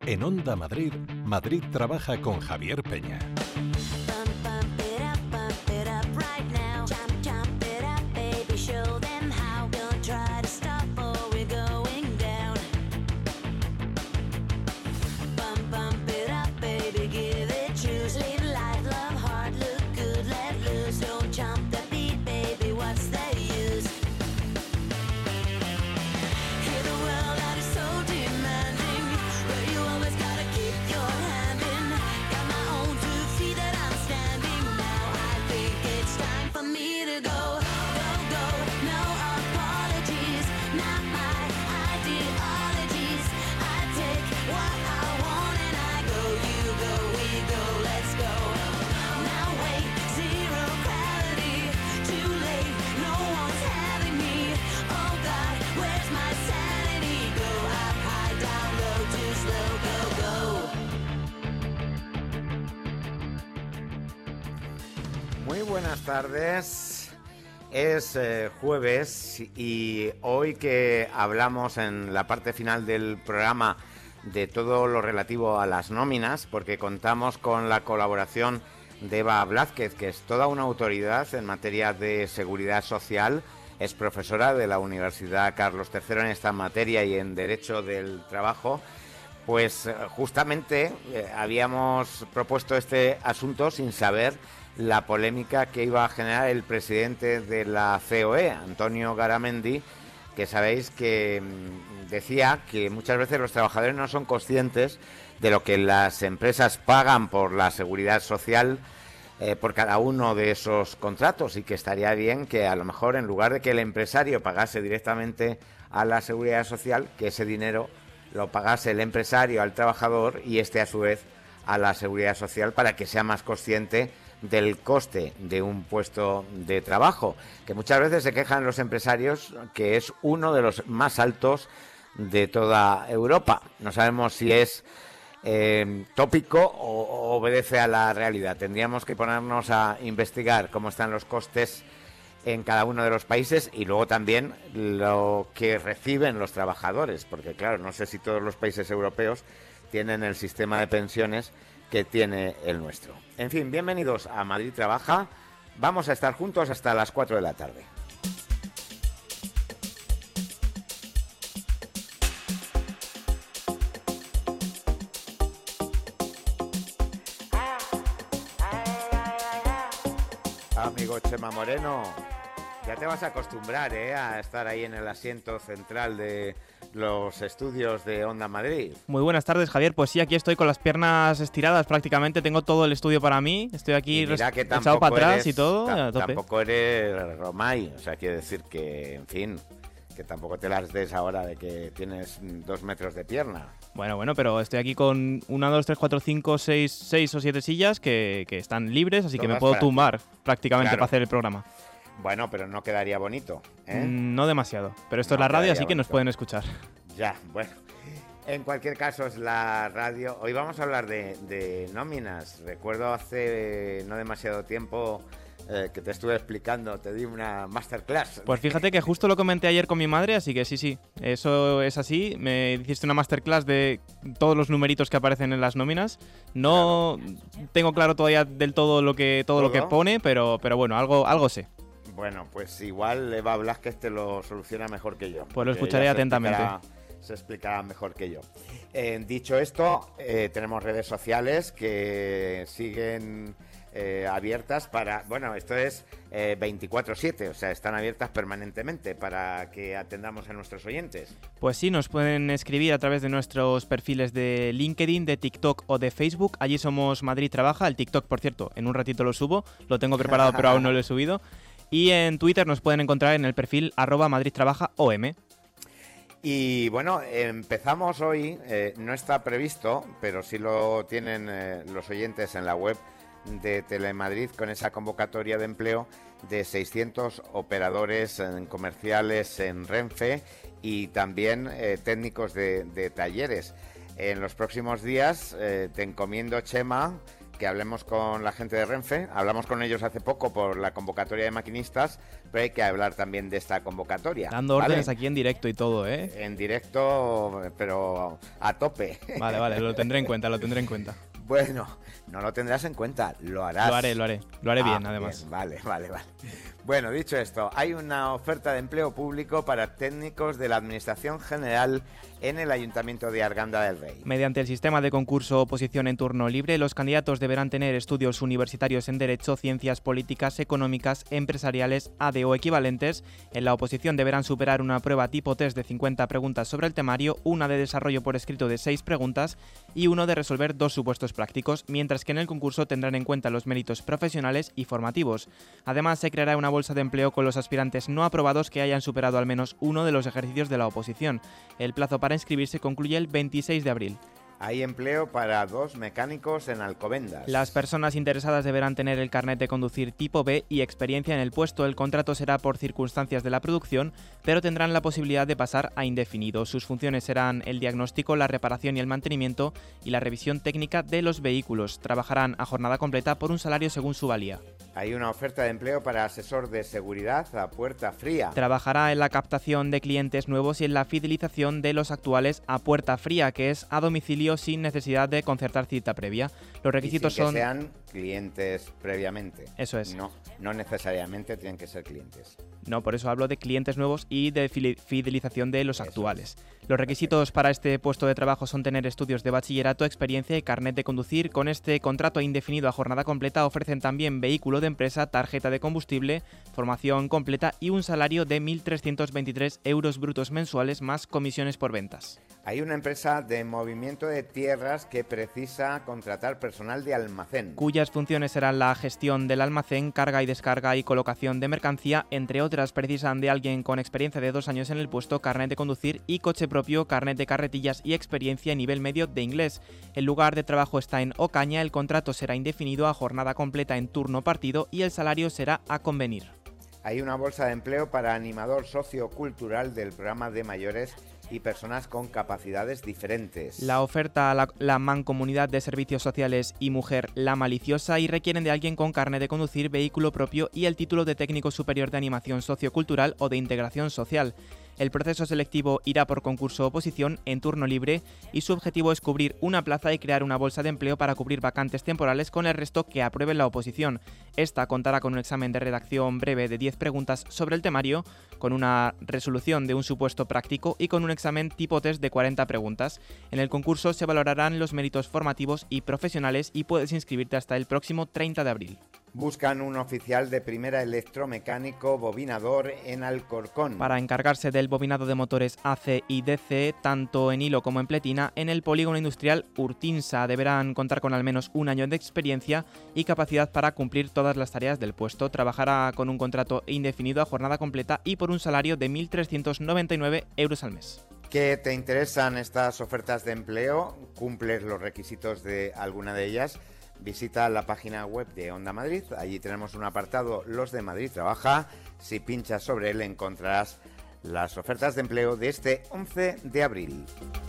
En Onda Madrid, Madrid trabaja con Javier Peña. Buenas tardes, es jueves y hoy que hablamos en la parte final del programa de todo lo relativo a las nóminas, porque contamos con la colaboración de Eva Blázquez, que es toda una autoridad en materia de seguridad social, es profesora de la Universidad Carlos III en esta materia y en Derecho del Trabajo. Pues justamente habíamos propuesto este asunto sin saber la polémica que iba a generar el presidente de la COE, Antonio Garamendi, que sabéis que decía que muchas veces los trabajadores no son conscientes de lo que las empresas pagan por la seguridad social por cada uno de esos contratos, y que estaría bien que a lo mejor en lugar de que el empresario pagase directamente a la seguridad social, que ese dinero lo pagase el empresario al trabajador y este a su vez a la seguridad social, para que sea más consciente del coste de un puesto de trabajo, que muchas veces se quejan los empresarios que es uno de los más altos de toda Europa. No sabemos si es tópico o obedece a la realidad. Tendríamos que ponernos a investigar cómo están los costes en cada uno de los países y luego también lo que reciben los trabajadores, porque claro, no sé si todos los países europeos tienen el sistema de pensiones que tiene el nuestro. En fin, bienvenidos a Madrid Trabaja. Vamos a estar juntos hasta las 4 de la tarde. Amigo Chema Moreno, ya te vas a acostumbrar a estar ahí en el asiento central de los estudios de Onda Madrid. Muy buenas tardes, Javier. Pues sí, aquí estoy con las piernas estiradas prácticamente. Tengo todo el estudio para mí. Estoy aquí echado para atrás y todo. Tampoco eres Romay. O sea, quiere decir que, en fin, que tampoco te las des ahora de que tienes 2 metros de pierna. Bueno, pero estoy aquí con 1, 2, 3, 4, 5, 6 o 7 sillas que están libres, así que me puedo tumbar prácticamente para hacer el programa. Bueno, pero no quedaría bonito, ¿eh? No demasiado, pero esto es la radio, así que nos pueden escuchar. Ya, bueno. En cualquier caso, es la radio. Hoy vamos a hablar de nóminas. Recuerdo hace no demasiado tiempo que te estuve explicando, te di una masterclass. Pues fíjate que justo lo comenté ayer con mi madre, así que sí, eso es así. Me hiciste una masterclass de todos los numeritos que aparecen en las nóminas. No tengo claro todavía del todo lo que pone, pero bueno, algo sé. Bueno, pues igual Eva Blázquez te lo soluciona mejor que yo. Pues lo escucharé atentamente. Se explicará mejor que yo. Dicho esto, tenemos redes sociales que siguen abiertas para... Bueno, esto es 24/7, o sea, están abiertas permanentemente para que atendamos a nuestros oyentes. Pues sí, nos pueden escribir a través de nuestros perfiles de LinkedIn, de TikTok o de Facebook. Allí somos Madrid Trabaja. El TikTok, por cierto, en un ratito lo subo. Lo tengo preparado, pero aún no lo he subido. Y en Twitter nos pueden encontrar en el perfil @MadridTrabajaOM. Y bueno, empezamos hoy, no está previsto, pero sí lo tienen los oyentes en la web de Telemadrid, con esa convocatoria de empleo de 600 operadores comerciales en Renfe y también técnicos de talleres. En los próximos días te encomiendo, Chema, que hablemos con la gente de Renfe. Hablamos con ellos hace poco por la convocatoria de maquinistas, pero hay que hablar también de esta convocatoria. Dando órdenes aquí en directo y todo, ¿eh? En directo, pero a tope. Vale, lo tendré en cuenta, Bueno, no lo tendrás en cuenta, lo harás. Lo haré bien, además. Bien, vale. Bueno, dicho esto, hay una oferta de empleo público para técnicos de la Administración General en el Ayuntamiento de Arganda del Rey. Mediante el sistema de concurso oposición en turno libre, los candidatos deberán tener estudios universitarios en Derecho, Ciencias Políticas, Económicas, Empresariales, AD o equivalentes. En la oposición deberán superar una prueba tipo test de 50 preguntas sobre el temario, una de desarrollo por escrito de 6 preguntas y uno de resolver 2 supuestos prácticos, mientras que en el concurso tendrán en cuenta los méritos profesionales y formativos. Además, se creará una bolsa de empleo con los aspirantes no aprobados que hayan superado al menos uno de los ejercicios de la oposición. El plazo para inscribirse concluye el 26 de abril. Hay empleo para 2 mecánicos en Alcobendas. Las personas interesadas deberán tener el carnet de conducir tipo B y experiencia en el puesto. El contrato será por circunstancias de la producción, pero tendrán la posibilidad de pasar a indefinido. Sus funciones serán el diagnóstico, la reparación y el mantenimiento y la revisión técnica de los vehículos. Trabajarán a jornada completa por un salario según su valía. Hay una oferta de empleo para asesor de seguridad a puerta fría. Trabajará en la captación de clientes nuevos y en la fidelización de los actuales a puerta fría, que es a domicilio sin necesidad de concertar cita previa. Los requisitos son... son... que sean clientes previamente. Eso es. No necesariamente tienen que ser clientes. No, por eso hablo de clientes nuevos y de fidelización de los actuales. Los requisitos para este puesto de trabajo son tener estudios de bachillerato, experiencia y carnet de conducir. Con este contrato indefinido a jornada completa ofrecen también vehículo de empresa, tarjeta de combustible, formación completa y un salario de 1.323 euros brutos mensuales más comisiones por ventas. Hay una empresa de movimiento de tierras que precisa contratar personal de almacén, cuyas funciones serán la gestión del almacén, carga y descarga y colocación de mercancía. Entre otras, precisan de alguien con experiencia de 2 años en el puesto, carnet de conducir y coche propio, carnet de carretillas y experiencia en nivel medio de inglés. El lugar de trabajo está en Ocaña, el contrato será indefinido a jornada completa en turno partido y el salario será a convenir. Hay una bolsa de empleo para animador sociocultural del programa de mayores y personas con capacidades diferentes. La oferta a la Mancomunidad de Servicios Sociales y Mujer La Maliciosa y requieren de alguien con carnet de conducir, vehículo propio y el título de técnico superior de animación sociocultural o de integración social. El proceso selectivo irá por concurso oposición en turno libre y su objetivo es cubrir una plaza y crear una bolsa de empleo para cubrir vacantes temporales con el resto que aprueben la oposición. Esta contará con un examen de redacción breve de 10 preguntas sobre el temario, con una resolución de un supuesto práctico y con un examen tipo test de 40 preguntas. En el concurso se valorarán los méritos formativos y profesionales y puedes inscribirte hasta el próximo 30 de abril. Buscan un oficial de primera electromecánico bobinador en Alcorcón. Para encargarse del bobinado de motores AC y DC, tanto en hilo como en pletina, en el polígono industrial Urtinsa deberán contar con al menos 1 año de experiencia y capacidad para cumplir todas las tareas del puesto. Trabajará con un contrato indefinido a jornada completa y por un salario de 1.399 euros al mes. ¿Qué te interesan estas ofertas de empleo? ¿Cumples los requisitos de alguna de ellas? Visita la página web de Onda Madrid, allí tenemos un apartado Los de Madrid Trabaja. Si pinchas sobre él encontrarás las ofertas de empleo de este 11 de abril.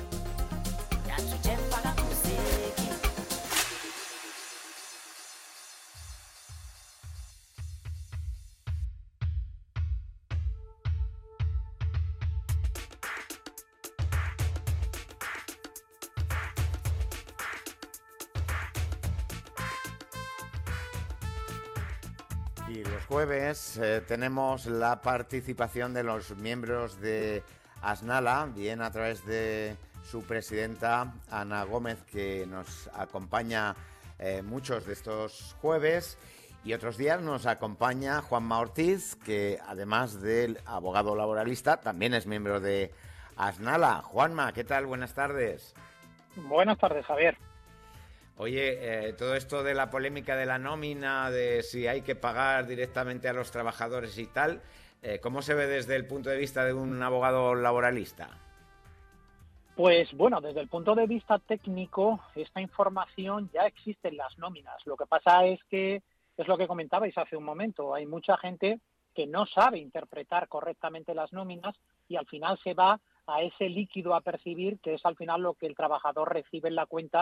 Y los jueves tenemos la participación de los miembros de Asnala, bien a través de su presidenta Ana Gómez, que nos acompaña muchos de estos jueves, y otros días nos acompaña Juanma Ortiz, que además del abogado laboralista también es miembro de Asnala. Juanma, ¿qué tal? Buenas tardes. Buenas tardes, Javier. Oye, todo esto de la polémica de la nómina, de si hay que pagar directamente a los trabajadores y tal, ¿cómo se ve desde el punto de vista de un abogado laboralista? Pues bueno, desde el punto de vista técnico, esta información ya existe en las nóminas. Lo que pasa es que, es lo que comentabais hace un momento, hay mucha gente que no sabe interpretar correctamente las nóminas y al final se va a ese líquido a percibir, que es al final lo que el trabajador recibe en la cuenta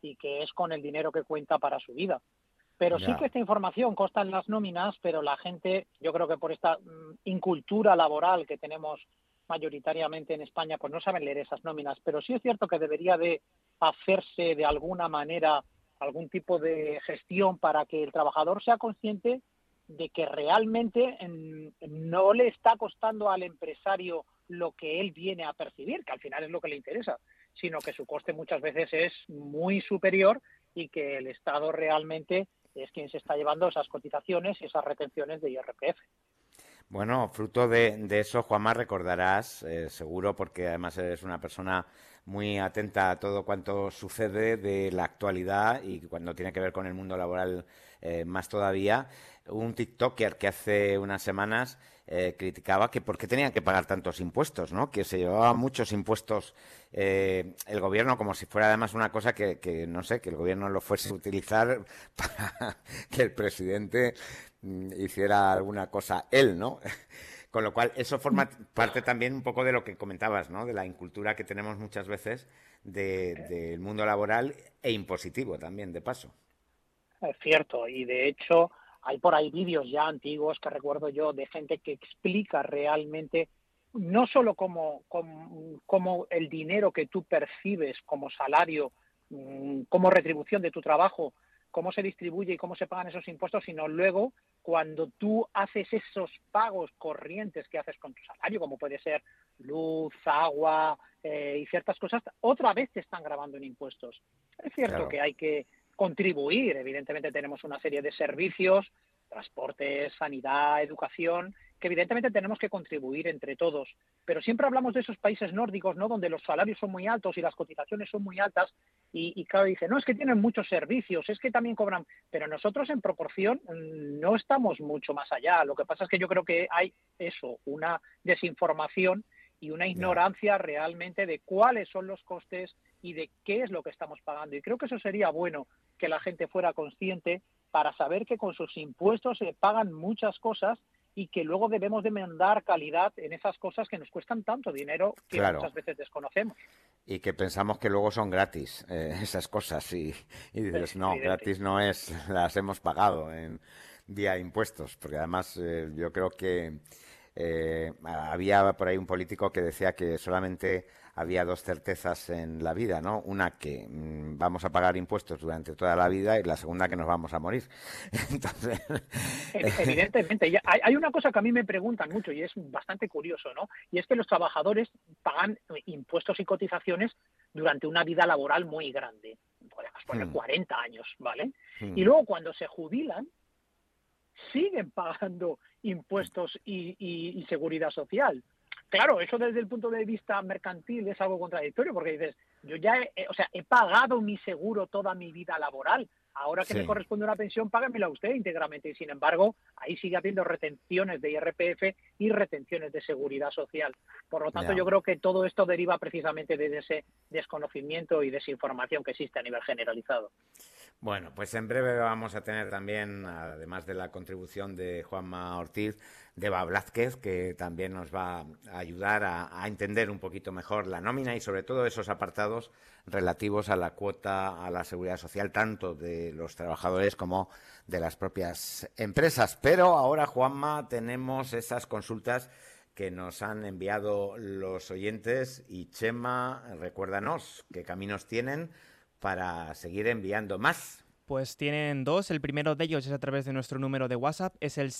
y que es con el dinero que cuenta para su vida. Pero sí Ya. que esta información consta en las nóminas, pero la gente, yo creo que por esta incultura laboral que tenemos mayoritariamente en España, pues no saben leer esas nóminas. Pero sí es cierto que debería de hacerse de alguna manera algún tipo de gestión para que el trabajador sea consciente de que realmente no le está costando al empresario lo que él viene a percibir, que al final es lo que le interesa, sino que su coste muchas veces es muy superior y que el Estado realmente es quien se está llevando esas cotizaciones y esas retenciones de IRPF. Bueno, fruto de eso, Juanma, recordarás, seguro, porque además eres una persona muy atenta a todo cuanto sucede de la actualidad y cuando tiene que ver con el mundo laboral más todavía, un TikToker que hace unas semanas criticaba que por qué tenían que pagar tantos impuestos, ¿no? Que se llevaba muchos impuestos el gobierno como si fuera además una cosa que no sé, que el gobierno lo fuese a utilizar para que el presidente hiciera alguna cosa él, ¿no? Con lo cual, eso forma parte también un poco de lo que comentabas, ¿no? De la incultura que tenemos muchas veces del mundo laboral e impositivo también, de paso. Es cierto, y de hecho hay por ahí vídeos ya antiguos que recuerdo yo de gente que explica realmente no solo cómo el dinero que tú percibes como salario, como retribución de tu trabajo, cómo se distribuye y cómo se pagan esos impuestos, sino luego cuando tú haces esos pagos corrientes que haces con tu salario, como puede ser luz, agua y ciertas cosas, otra vez te están grabando en impuestos. Es cierto Claro. que hay que contribuir, evidentemente tenemos una serie de servicios, transporte, sanidad, educación, que evidentemente tenemos que contribuir entre todos, pero siempre hablamos de esos países nórdicos, ¿no?, donde los salarios son muy altos y las cotizaciones son muy altas, y claro, dice, no, es que tienen muchos servicios, es que también cobran, pero nosotros en proporción no estamos mucho más allá. Lo que pasa es que yo creo que hay eso, una desinformación y una ignorancia realmente de cuáles son los costes y de qué es lo que estamos pagando. Y creo que eso sería bueno, que la gente fuera consciente para saber que con sus impuestos se pagan muchas cosas y que luego debemos demandar calidad en esas cosas que nos cuestan tanto dinero que Claro. muchas veces desconocemos. Y que pensamos que luego son gratis esas cosas y dices, Es no, evidente. gratis no es, las hemos pagado en vía impuestos, porque además yo creo que había por ahí un político que decía que solamente había dos certezas en la vida, ¿no? Una que vamos a pagar impuestos durante toda la vida y la segunda que nos vamos a morir. Entonces, Evidentemente. Hay una cosa que a mí me preguntan mucho y es bastante curioso, ¿no? Y es que los trabajadores pagan impuestos y cotizaciones durante una vida laboral muy grande. Podemos poner 40 años, ¿vale? Y luego cuando se jubilan, siguen pagando impuestos y seguridad social. Claro, eso desde el punto de vista mercantil es algo contradictorio, porque dices, yo ya he pagado mi seguro toda mi vida laboral, ahora que Sí. me corresponde una pensión, páguemela usted íntegramente, y sin embargo, ahí sigue habiendo retenciones de IRPF y retenciones de seguridad social. Por lo tanto, Ya. yo creo que todo esto deriva precisamente de ese desconocimiento y desinformación que existe a nivel generalizado. Bueno, pues en breve vamos a tener también, además de la contribución de Juanma Ortiz, de Eva Blázquez, que también nos va a ayudar a entender un poquito mejor la nómina y sobre todo esos apartados relativos a la cuota a la seguridad social, tanto de los trabajadores como de las propias empresas. Pero ahora, Juanma, tenemos esas consultas que nos han enviado los oyentes y Chema, recuérdanos qué caminos tienen para seguir enviando más. Pues tienen dos. El primero de ellos es a través de nuestro número de WhatsApp, es el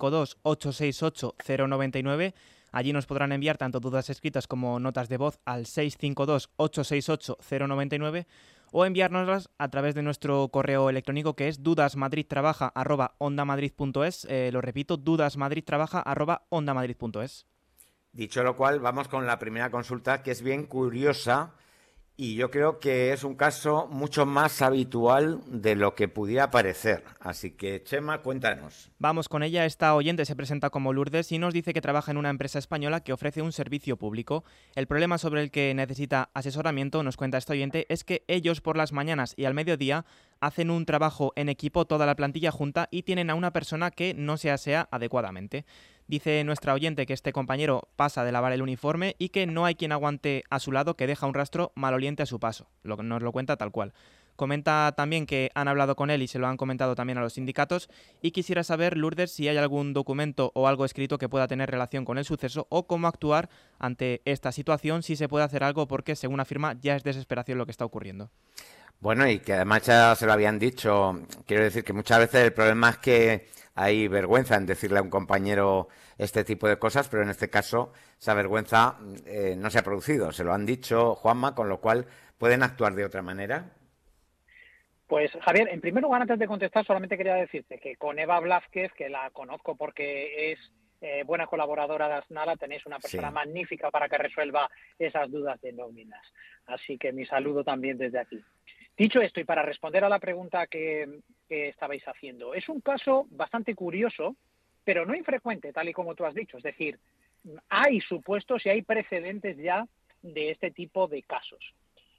652-868-099. Allí nos podrán enviar tanto dudas escritas como notas de voz al 652-868-099 o enviárnoslas a través de nuestro correo electrónico, que es dudasmadridtrabaja@ondamadrid.es. Lo repito, dudasmadridtrabaja@ondamadrid.es. Dicho lo cual, vamos con la primera consulta, que es bien curiosa y yo creo que es un caso mucho más habitual de lo que pudiera parecer. Así que, Chema, cuéntanos. Vamos con ella. Esta oyente se presenta como Lourdes y nos dice que trabaja en una empresa española que ofrece un servicio público. El problema sobre el que necesita asesoramiento, nos cuenta esta oyente, es que ellos por las mañanas y al mediodía hacen un trabajo en equipo, toda la plantilla junta, y tienen a una persona que no se asea adecuadamente. Dice nuestra oyente que este compañero pasa de lavar el uniforme y que no hay quien aguante a su lado, que deja un rastro maloliente a su paso. Nos lo cuenta tal cual. Comenta también que han hablado con él y se lo han comentado también a los sindicatos y quisiera saber, Lourdes, si hay algún documento o algo escrito que pueda tener relación con el suceso o cómo actuar ante esta situación, si se puede hacer algo porque, según afirma, ya es desesperación lo que está ocurriendo. Bueno, y que además ya se lo habían dicho, quiero decir que muchas veces el problema es que hay vergüenza en decirle a un compañero este tipo de cosas, pero en este caso esa vergüenza no se ha producido, se lo han dicho, Juanma, con lo cual pueden actuar de otra manera. Pues Javier, en primer lugar, antes de contestar, solamente quería decirte que con Eva Blázquez, que la conozco porque es buena colaboradora de Asnala, tenéis una persona Sí. magnífica para que resuelva esas dudas de nóminas. Así que mi saludo también desde aquí. Dicho esto, y para responder a la pregunta que estabais haciendo, es un caso bastante curioso, pero no infrecuente, tal y como tú has dicho. Es decir, hay supuestos y hay precedentes ya de este tipo de casos.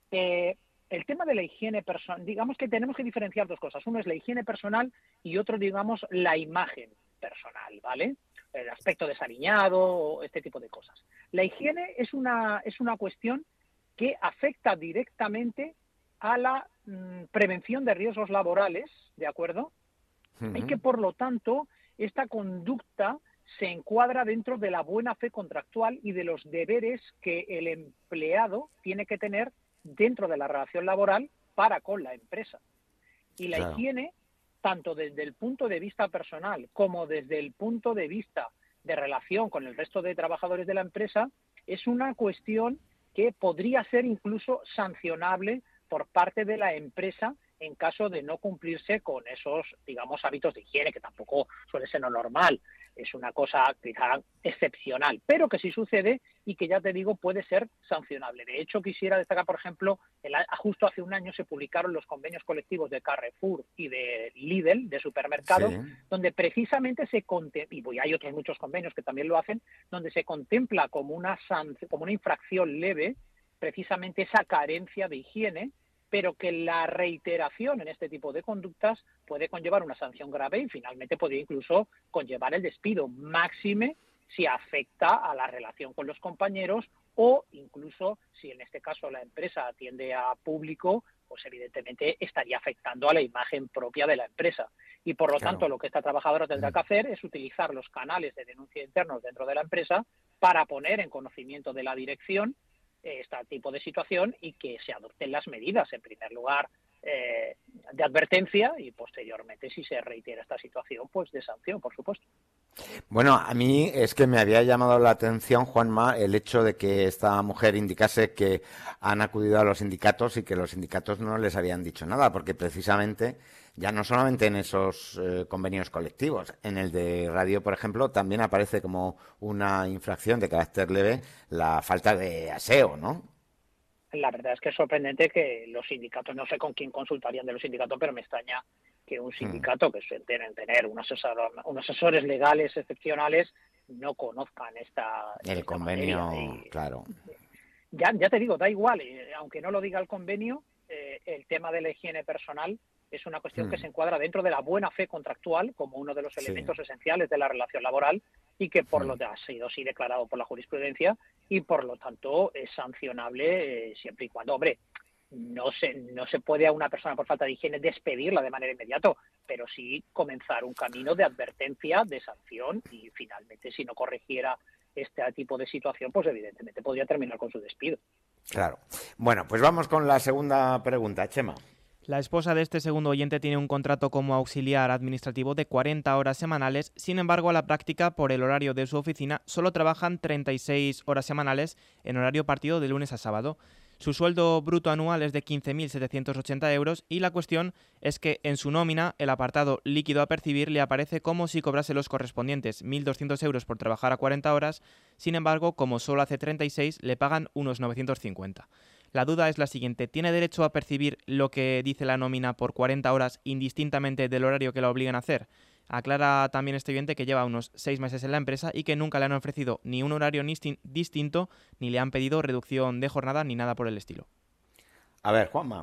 El tema de la higiene personal, digamos que tenemos que diferenciar dos cosas. Uno es la higiene personal y otro, digamos, la imagen personal, ¿vale? El aspecto desaliñado, este tipo de cosas. La higiene es una cuestión que afecta directamente a la prevención de riesgos laborales, ¿de acuerdo? Y que, por lo tanto, esta conducta se encuadra dentro de la buena fe contractual y de los deberes que el empleado tiene que tener dentro de la relación laboral para con la empresa. Y la Claro. higiene, tanto desde el punto de vista personal como desde el punto de vista de relación con el resto de trabajadores de la empresa, es una cuestión que podría ser incluso sancionable por parte de la empresa en caso de no cumplirse con esos, digamos, hábitos de higiene, que tampoco suele ser lo normal. Es una cosa quizá excepcional, pero que sí sucede y que, ya te digo, puede ser sancionable. De hecho, quisiera destacar, por ejemplo, justo hace un año se publicaron los convenios colectivos de Carrefour y de Lidl, de supermercados, Sí. donde precisamente se contempla, y hay otros muchos convenios que también lo hacen, donde se contempla como una infracción leve precisamente esa carencia de higiene, pero que la reiteración en este tipo de conductas puede conllevar una sanción grave y finalmente podría incluso conllevar el despido, máxime si afecta a la relación con los compañeros o incluso si en este caso la empresa atiende a público, pues evidentemente estaría afectando a la imagen propia de la empresa. Y por lo tanto, Claro. lo que esta trabajadora tendrá que hacer es utilizar los canales de denuncia internos dentro de la empresa para poner en conocimiento de la dirección este tipo de situación y que se adopten las medidas, en primer lugar, de advertencia y posteriormente, si se reitera esta situación, pues de sanción, por supuesto. Bueno, a mí es que me había llamado la atención, Juanma, el hecho de que esta mujer indicase que han acudido a los sindicatos y que los sindicatos no les habían dicho nada, porque precisamente ya no solamente en esos convenios colectivos, en el de radio, por ejemplo, también aparece como una infracción de carácter leve la falta de aseo, ¿no? La verdad es que es sorprendente que los sindicatos, no sé con quién consultarían de los sindicatos, pero me extraña que un sindicato que suelen tener unos asesores legales excepcionales no conozcan El esta materia. convenio, Y claro. ya te digo, da igual, aunque no lo diga el convenio, el tema de la higiene personal es una cuestión que se encuadra dentro de la buena fe contractual como uno de los Sí. elementos esenciales de la relación laboral y que por lo tanto ha sido así declarado por la jurisprudencia y por lo tanto es sancionable siempre y cuando, hombre, no se puede a una persona por falta de higiene despedirla de manera inmediata, pero sí comenzar un camino de advertencia, de sanción y finalmente si no corrigiera este tipo de situación, pues evidentemente podría terminar con su despido. Claro. Bueno, pues vamos con la segunda pregunta, Chema. La esposa de este segundo oyente tiene un contrato como auxiliar administrativo de 40 horas semanales, sin embargo, a la práctica, por el horario de su oficina, solo trabajan 36 horas semanales en horario partido de lunes a sábado. Su sueldo bruto anual es de 15.780 euros y la cuestión es que en su nómina el apartado líquido a percibir le aparece como si cobrase los correspondientes 1.200 euros por trabajar a 40 horas, sin embargo, como solo hace 36, le pagan unos 950. La duda es la siguiente, ¿tiene derecho a percibir lo que dice la nómina por 40 horas indistintamente del horario que la obligan a hacer? Aclara también este oyente que lleva unos 6 meses en la empresa y que nunca le han ofrecido ni un horario distinto, ni le han pedido reducción de jornada, ni nada por el estilo. A ver, Juanma.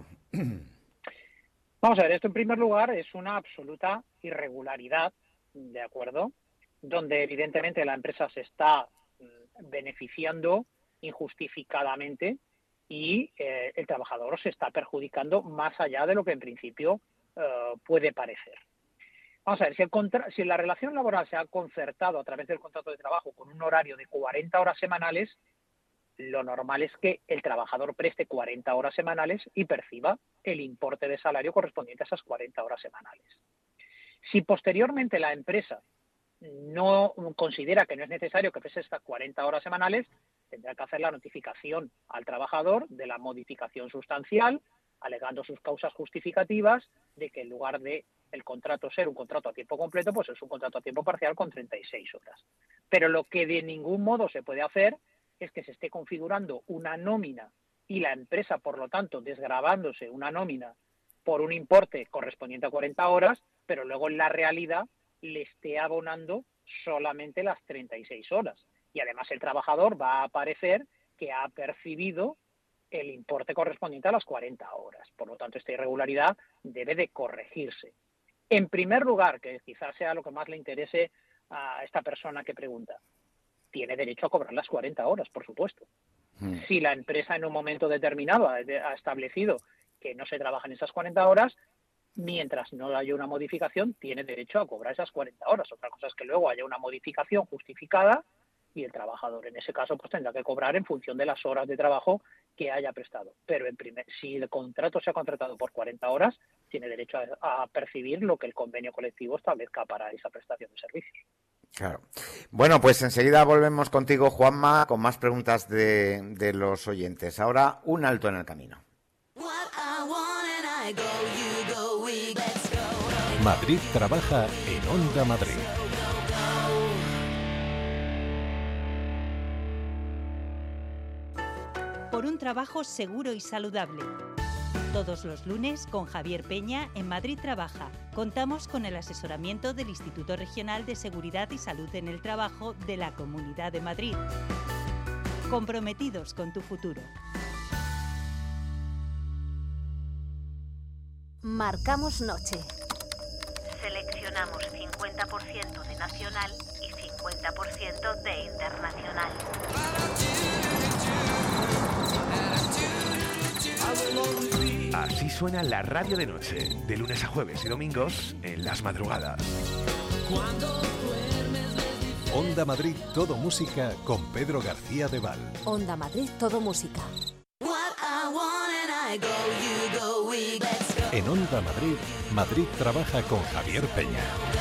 Vamos a ver, esto en primer lugar es una absoluta irregularidad, ¿de acuerdo? Donde evidentemente la empresa se está beneficiando injustificadamente y el trabajador se está perjudicando más allá de lo que en principio puede parecer. Vamos a ver, si la relación laboral se ha concertado a través del contrato de trabajo con un horario de 40 horas semanales, lo normal es que el trabajador preste 40 horas semanales y perciba el importe de salario correspondiente a esas 40 horas semanales. Si posteriormente la empresa no considera que no es necesario que preste estas 40 horas semanales, tendrá que hacer la notificación al trabajador de la modificación sustancial, alegando sus causas justificativas de que en lugar de el contrato ser un contrato a tiempo completo, pues es un contrato a tiempo parcial con 36 horas. Pero lo que de ningún modo se puede hacer es que se esté configurando una nómina y la empresa, por lo tanto, desgravándose una nómina por un importe correspondiente a 40 horas, pero luego en la realidad le esté abonando solamente las 36 horas. Y además el trabajador va a aparecer que ha percibido el importe correspondiente a las 40 horas. Por lo tanto, esta irregularidad debe de corregirse. En primer lugar, que quizás sea lo que más le interese a esta persona que pregunta, tiene derecho a cobrar las 40 horas, por supuesto. Si la empresa en un momento determinado ha establecido que no se trabajan esas 40 horas, mientras no haya una modificación, tiene derecho a cobrar esas 40 horas. Otra cosa es que luego haya una modificación justificada y el trabajador en ese caso pues tendrá que cobrar en función de las horas de trabajo que haya prestado. Pero si el contrato se ha contratado por 40 horas, tiene derecho a percibir lo que el convenio colectivo establezca para esa prestación de servicios. Claro. Bueno, pues enseguida volvemos contigo, Juanma, con más preguntas de los oyentes. Ahora, un alto en el camino. Madrid trabaja en Onda Madrid. Por un trabajo seguro y saludable. Todos los lunes con Javier Peña en Madrid Trabaja. Contamos con el asesoramiento del Instituto Regional de Seguridad y Salud en el Trabajo de la Comunidad de Madrid. Comprometidos con tu futuro. Marcamos noche. Seleccionamos 50% de nacional y 50% de internacional. Así suena la radio de noche, de lunes a jueves y domingos en las madrugadas. Onda Madrid Todo Música con Pedro García de Val. Onda Madrid Todo Música. En Onda Madrid, Madrid trabaja con Javier Peña.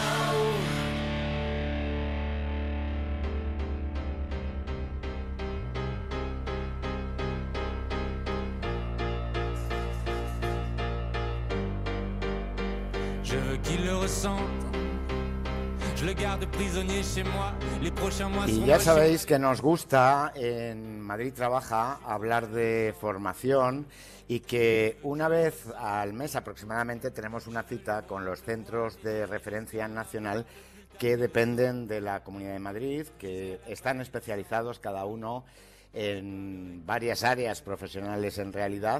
Y ya sabéis que nos gusta en Madrid Trabaja hablar de formación y que una vez al mes aproximadamente tenemos una cita con los centros de referencia nacional que dependen de la Comunidad de Madrid, que están especializados cada uno en varias áreas profesionales en realidad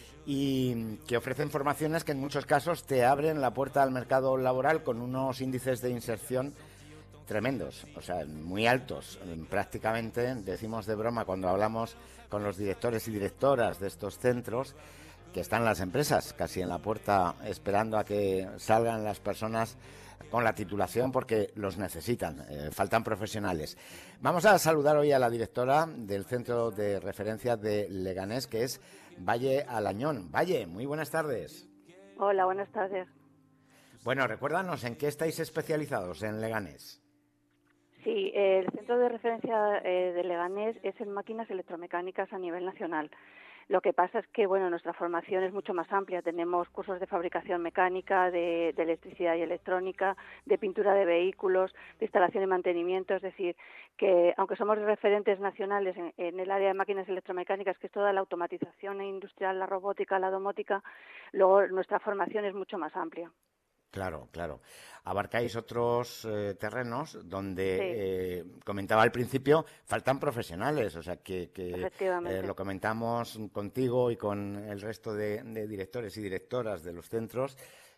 y que ofrecen formaciones que en muchos casos te abren la puerta al mercado laboral con unos índices de inserción tremendos, o sea, muy altos. Prácticamente decimos de broma cuando hablamos con los directores y directoras de estos centros que están las empresas casi en la puerta esperando a que salgan las personas con la titulación porque los necesitan, faltan profesionales. Vamos a saludar hoy a la directora del Centro de Referencia de Leganés, que es Valle Alañón. Valle, muy buenas tardes. Hola, buenas tardes. Bueno, recuérdanos, ¿en qué estáis especializados en Leganés? Sí, el Centro de Referencia de Leganés es en máquinas electromecánicas a nivel nacional. Lo que pasa es que, bueno, nuestra formación es mucho más amplia. Tenemos cursos de fabricación mecánica, de electricidad y electrónica, de pintura de vehículos, de instalación y mantenimiento. Es decir, que aunque somos referentes nacionales en el área de máquinas electromecánicas, que es toda la automatización industrial, la robótica, la domótica, luego nuestra formación es mucho más amplia. Claro, claro. Abarcáis otros terrenos donde, comentaba al principio, faltan profesionales. O sea, que lo comentamos contigo y con el resto de directores y directoras de los centros,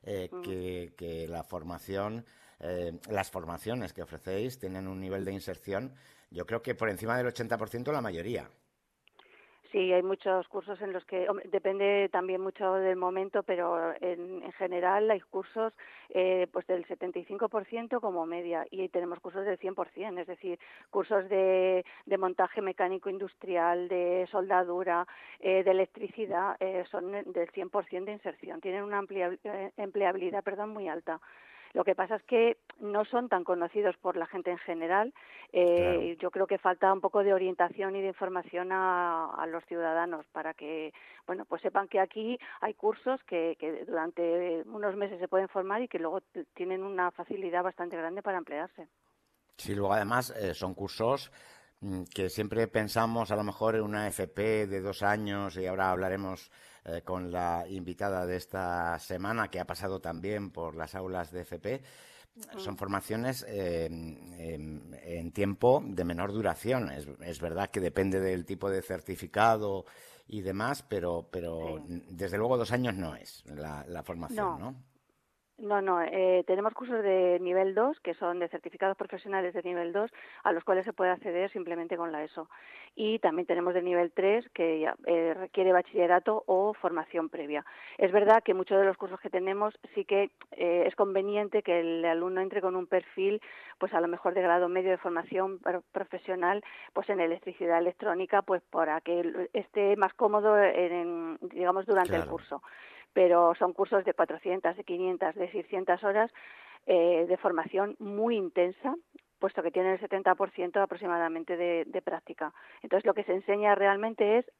que la formación, las formaciones que ofrecéis tienen un nivel de inserción, yo creo que por encima del 80% la mayoría. Sí, hay muchos cursos en los que, hombre, depende también mucho del momento, pero en general hay cursos pues del 75% como media, y tenemos cursos del 100%, es decir, cursos de montaje mecánico industrial, de soldadura, de electricidad, son del 100% de inserción, tienen una empleabilidad, muy alta. Lo que pasa es que no son tan conocidos por la gente en general. Claro. Yo creo que falta un poco de orientación y de información a los ciudadanos para que, bueno, pues sepan que aquí hay cursos que durante unos meses se pueden formar y que luego tienen una facilidad bastante grande para emplearse. Sí, luego además son cursos que siempre pensamos a lo mejor en una FP de 2 años, y ahora hablaremos con la invitada de esta semana que ha pasado también por las aulas de FP. Son formaciones en tiempo de menor duración. Es verdad que depende del tipo de certificado y demás, pero Sí. desde luego 2 años no es la formación, ¿no? No, tenemos cursos de nivel 2, que son de certificados profesionales de nivel 2, a los cuales se puede acceder simplemente con la ESO. Y también tenemos de nivel 3, que ya, requiere bachillerato o formación previa. Es verdad que muchos de los cursos que tenemos sí que es conveniente que el alumno entre con un perfil, pues a lo mejor de grado medio de formación profesional, pues en electricidad electrónica, pues para que esté más cómodo digamos, durante el curso. Pero son cursos de 400, de 500, de 600 horas de formación muy intensa, puesto que tienen el 70% aproximadamente de práctica. Entonces, lo que se enseña realmente es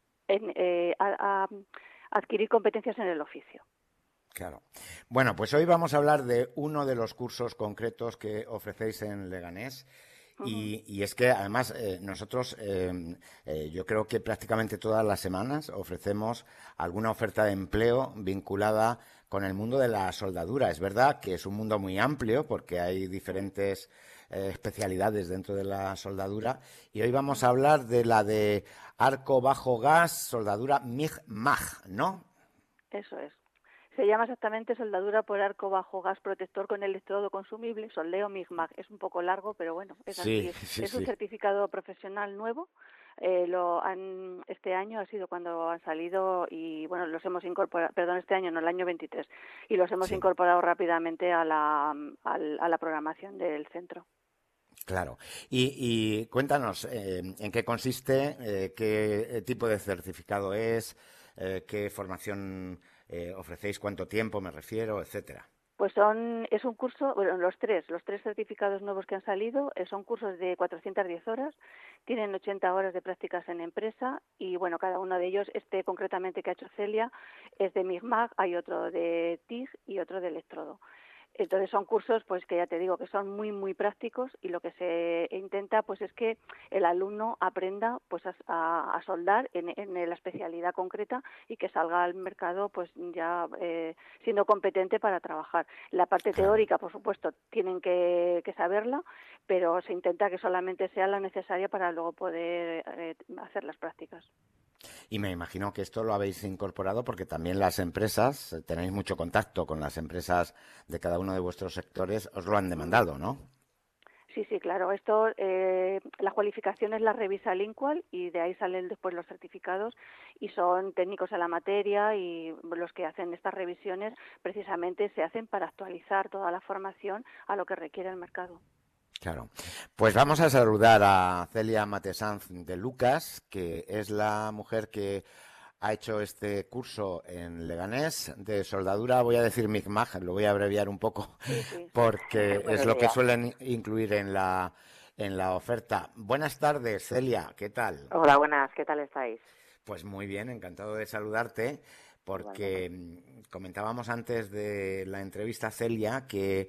a adquirir competencias en el oficio. Claro. Bueno, pues hoy vamos a hablar de uno de los cursos concretos que ofrecéis en Leganés. Y es que además nosotros yo creo que prácticamente todas las semanas ofrecemos alguna oferta de empleo vinculada con el mundo de la soldadura. Es verdad que es un mundo muy amplio porque hay diferentes especialidades dentro de la soldadura, y hoy vamos a hablar de la de arco bajo gas, soldadura MIG-MAG, ¿no? Eso es. Se llama exactamente soldadura por arco bajo gas protector con electrodo consumible, soldeo MIG-MAG. Es un poco largo, pero bueno, es así. Es un certificado profesional nuevo. Este año ha sido cuando han salido y, bueno, los hemos incorporado, perdón, este año no, el año 23, y los hemos incorporado rápidamente a la programación del centro. Claro. Y cuéntanos, ¿en qué consiste? ¿Qué tipo de certificado es? ¿Qué formación ofrecéis? ¿Cuánto tiempo me refiero? Etcétera. Pues es un curso, bueno, los tres certificados nuevos que han salido son cursos de 410 horas, tienen 80 horas de prácticas en empresa y, bueno, cada uno de ellos, concretamente que ha hecho Celia, es de MIG-MAG, hay otro de TIG y otro de electrodo. Entonces son cursos, pues que ya te digo, que son muy, muy prácticos, y lo que se intenta pues es que el alumno aprenda pues a soldar en la especialidad concreta y que salga al mercado pues ya siendo competente para trabajar. La parte teórica, por supuesto, tienen que saberla, pero se intenta que solamente sea la necesaria para luego poder hacer las prácticas. Y me imagino que esto lo habéis incorporado porque también las empresas, tenéis mucho contacto con las empresas de cada uno de vuestros sectores, os lo han demandado, ¿no? Sí, claro. Esto, las cualificaciones las revisa el INCUAL y de ahí salen después los certificados, y son técnicos en la materia, y los que hacen estas revisiones precisamente se hacen para actualizar toda la formación a lo que requiere el mercado. Claro. Pues vamos a saludar a Celia Matesanz de Lucas, que es la mujer que ha hecho este curso en Leganés de soldadura. Voy a decir MIG-MAG, lo voy a abreviar un poco, porque es lo que suelen incluir en la oferta. Buenas tardes, Celia, ¿qué tal? Hola, buenas, ¿qué tal estáis? Pues muy bien, encantado de saludarte. Porque comentábamos antes de la entrevista, Celia, que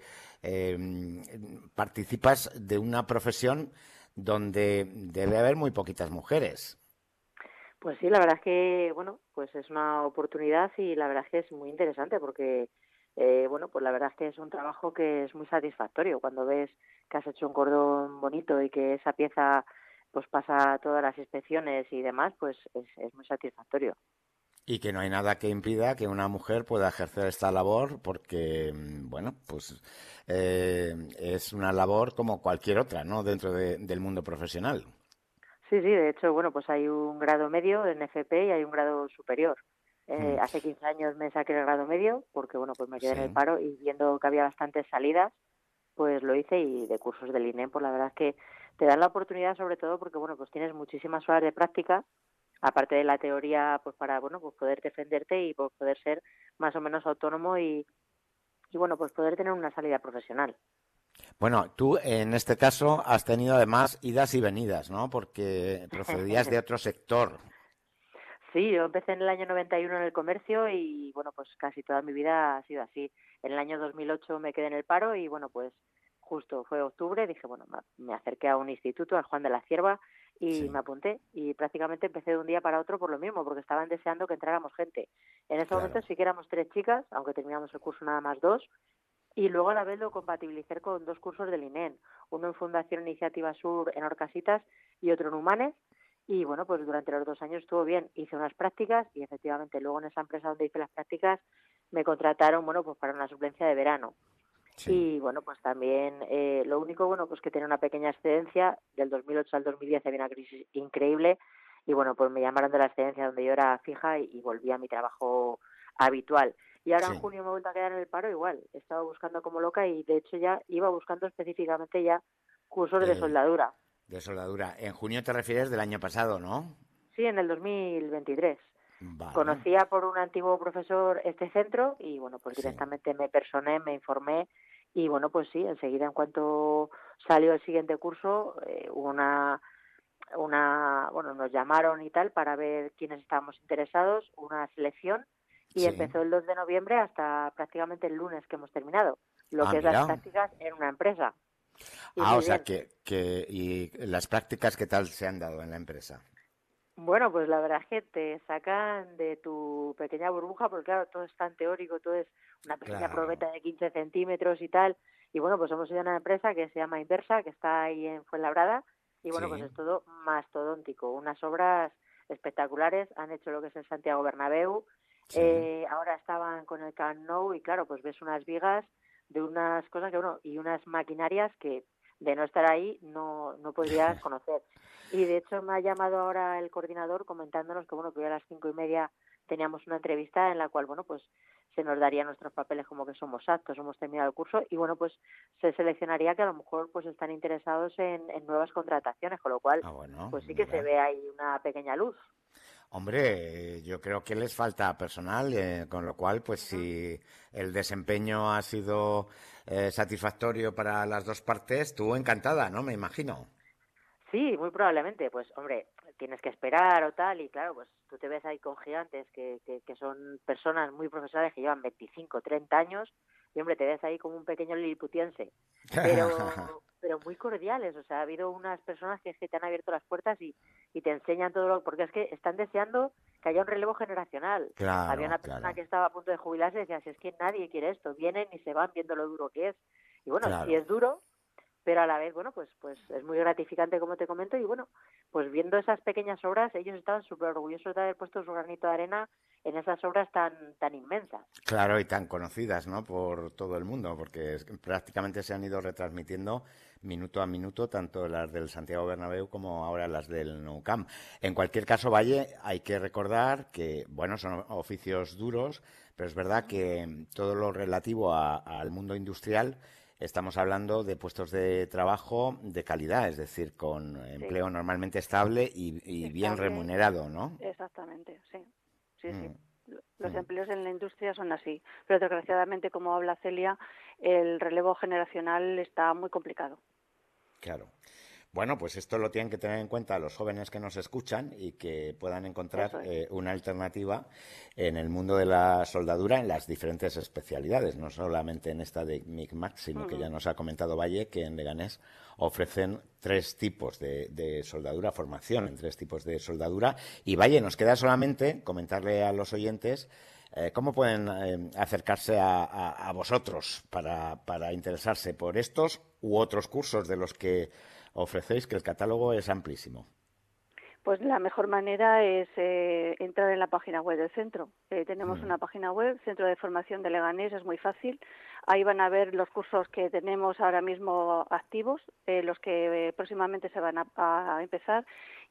participas de una profesión donde debe haber muy poquitas mujeres. Pues sí, la verdad es que, bueno, pues es una oportunidad y la verdad es que es muy interesante porque, bueno, pues la verdad es que es un trabajo que es muy satisfactorio. Cuando ves que has hecho un cordón bonito y que esa pieza pues pasa todas las inspecciones y demás, pues es muy satisfactorio. Y que no hay nada que impida que una mujer pueda ejercer esta labor porque, bueno, pues es una labor como cualquier otra, ¿no? Dentro del mundo profesional. Sí, de hecho, bueno, pues hay un grado medio en FP y hay un grado superior. Hace 15 años me saqué el grado medio porque, bueno, pues me quedé en el paro y viendo que había bastantes salidas, pues lo hice, y de cursos del INEM, pues la verdad es que te dan la oportunidad, sobre todo porque, bueno, pues tienes muchísimas horas de práctica, aparte de la teoría, pues para, bueno, pues poder defenderte y pues poder ser más o menos autónomo y bueno, pues poder tener una salida profesional. Bueno, tú en este caso has tenido además idas y venidas, ¿no? Porque procedías de otro sector. Sí, yo empecé en el año 91 en el comercio y, bueno, pues casi toda mi vida ha sido así. En el año 2008 me quedé en el paro y, bueno, pues justo fue octubre, dije, bueno, me acerqué a un instituto, al Juan de la Cierva, y me apunté. Y prácticamente empecé de un día para otro por lo mismo, porque estaban deseando que entráramos gente. En ese momento sí que éramos 3 chicas, aunque terminamos el curso nada más 2, y luego a la vez lo compatibilicé con 2 cursos del INEM, uno en Fundación Iniciativa Sur en Orcasitas y otro en Humanes. Y bueno, pues durante los 2 años estuvo bien. Hice unas prácticas y efectivamente luego en esa empresa donde hice las prácticas me contrataron, bueno, pues para una suplencia de verano. Y bueno, pues también lo único, bueno, pues que tenía una pequeña excedencia. Del 2008 al 2010 había una crisis increíble y bueno, pues me llamaron de la excedencia donde yo era fija y volví a mi trabajo habitual. Y ahora en junio me he vuelto a quedar en el paro igual. He estado buscando como loca y de hecho ya iba buscando específicamente ya cursos de soldadura. De soldadura. En junio te refieres del año pasado, ¿no? Sí, en el 2023. Vale. Conocía por un antiguo profesor este centro y, bueno, pues directamente me personé, me informé y, bueno, pues sí, enseguida en cuanto salió el siguiente curso, bueno, nos llamaron y tal para ver quiénes estábamos interesados, una selección y empezó el 2 de noviembre hasta prácticamente el lunes que hemos terminado, lo que es las prácticas en una empresa. O sea ¿y las prácticas qué tal se han dado en la empresa? Bueno, pues la verdad es que te sacan de tu pequeña burbuja, porque claro, todo es tan teórico, todo es una pequeña probeta de 15 centímetros y tal. Y bueno, pues hemos ido a una empresa que se llama Inversa, que está ahí en Fuenlabrada, y bueno, pues es todo mastodóntico, unas obras espectaculares, han hecho lo que es el Santiago Bernabéu, ahora estaban con el Camp Nou y claro, pues ves unas vigas de unas cosas que, bueno, y unas maquinarias que de no estar ahí no podrías conocer. Y de hecho me ha llamado ahora el coordinador comentándonos que, bueno, que hoy a las 5:30 teníamos una entrevista en la cual, bueno, pues se nos darían nuestros papeles como que somos aptos, hemos terminado el curso y, bueno, pues se seleccionaría que a lo mejor pues están interesados en nuevas contrataciones, con lo cual pues sí que se ve ahí una pequeña luz. Hombre, yo creo que les falta personal, con lo cual, pues si el desempeño ha sido satisfactorio para las dos partes, tú encantada, ¿no? Me imagino. Sí, muy probablemente. Pues, hombre, tienes que esperar o tal, y claro, pues tú te ves ahí con gigantes que son personas muy profesionales que llevan 25, 30 años, y hombre, te ves ahí como un pequeño liliputiense, pero muy cordiales. O sea, ha habido unas personas que te han abierto las puertas y te enseñan todo porque es que están deseando que haya un relevo generacional. Había una persona que estaba a punto de jubilarse y decía, si es que nadie quiere esto, vienen y se van viendo lo duro que es. Y bueno, sí es duro, pero a la vez, bueno, pues es muy gratificante, como te comento, y bueno, pues viendo esas pequeñas obras, ellos estaban súper orgullosos de haber puesto su granito de arena en esas obras tan inmensas. Claro, y tan conocidas, ¿no?, por todo el mundo, porque prácticamente se han ido retransmitiendo minuto a minuto, tanto las del Santiago Bernabéu como ahora las del Nou Camp. En cualquier caso, Valle, hay que recordar que, bueno, son oficios duros, pero es verdad que todo lo relativo al mundo industrial, estamos hablando de puestos de trabajo de calidad, es decir, con empleo normalmente estable y bien remunerado, ¿no? Exactamente, sí. Los empleos en la industria son así, pero desgraciadamente, como habla Celia, el relevo generacional está muy complicado. Claro. Bueno, pues esto lo tienen que tener en cuenta los jóvenes que nos escuchan y que puedan encontrar una alternativa en el mundo de la soldadura en las diferentes especialidades, no solamente en esta de MICMAC, sino que ya nos ha comentado Valle que en Leganés ofrecen 3 tipos de soldadura, formación en 3 tipos de soldadura. Y Valle, nos queda solamente comentarle a los oyentes cómo pueden acercarse a vosotros para interesarse por estos u otros cursos de los que ofrecéis, que el catálogo es amplísimo. Pues la mejor manera es entrar en la página web del centro. Tenemos una página web, Centro de Formación de Leganés, es muy fácil. Ahí van a ver los cursos que tenemos ahora mismo activos, los que próximamente se van a empezar.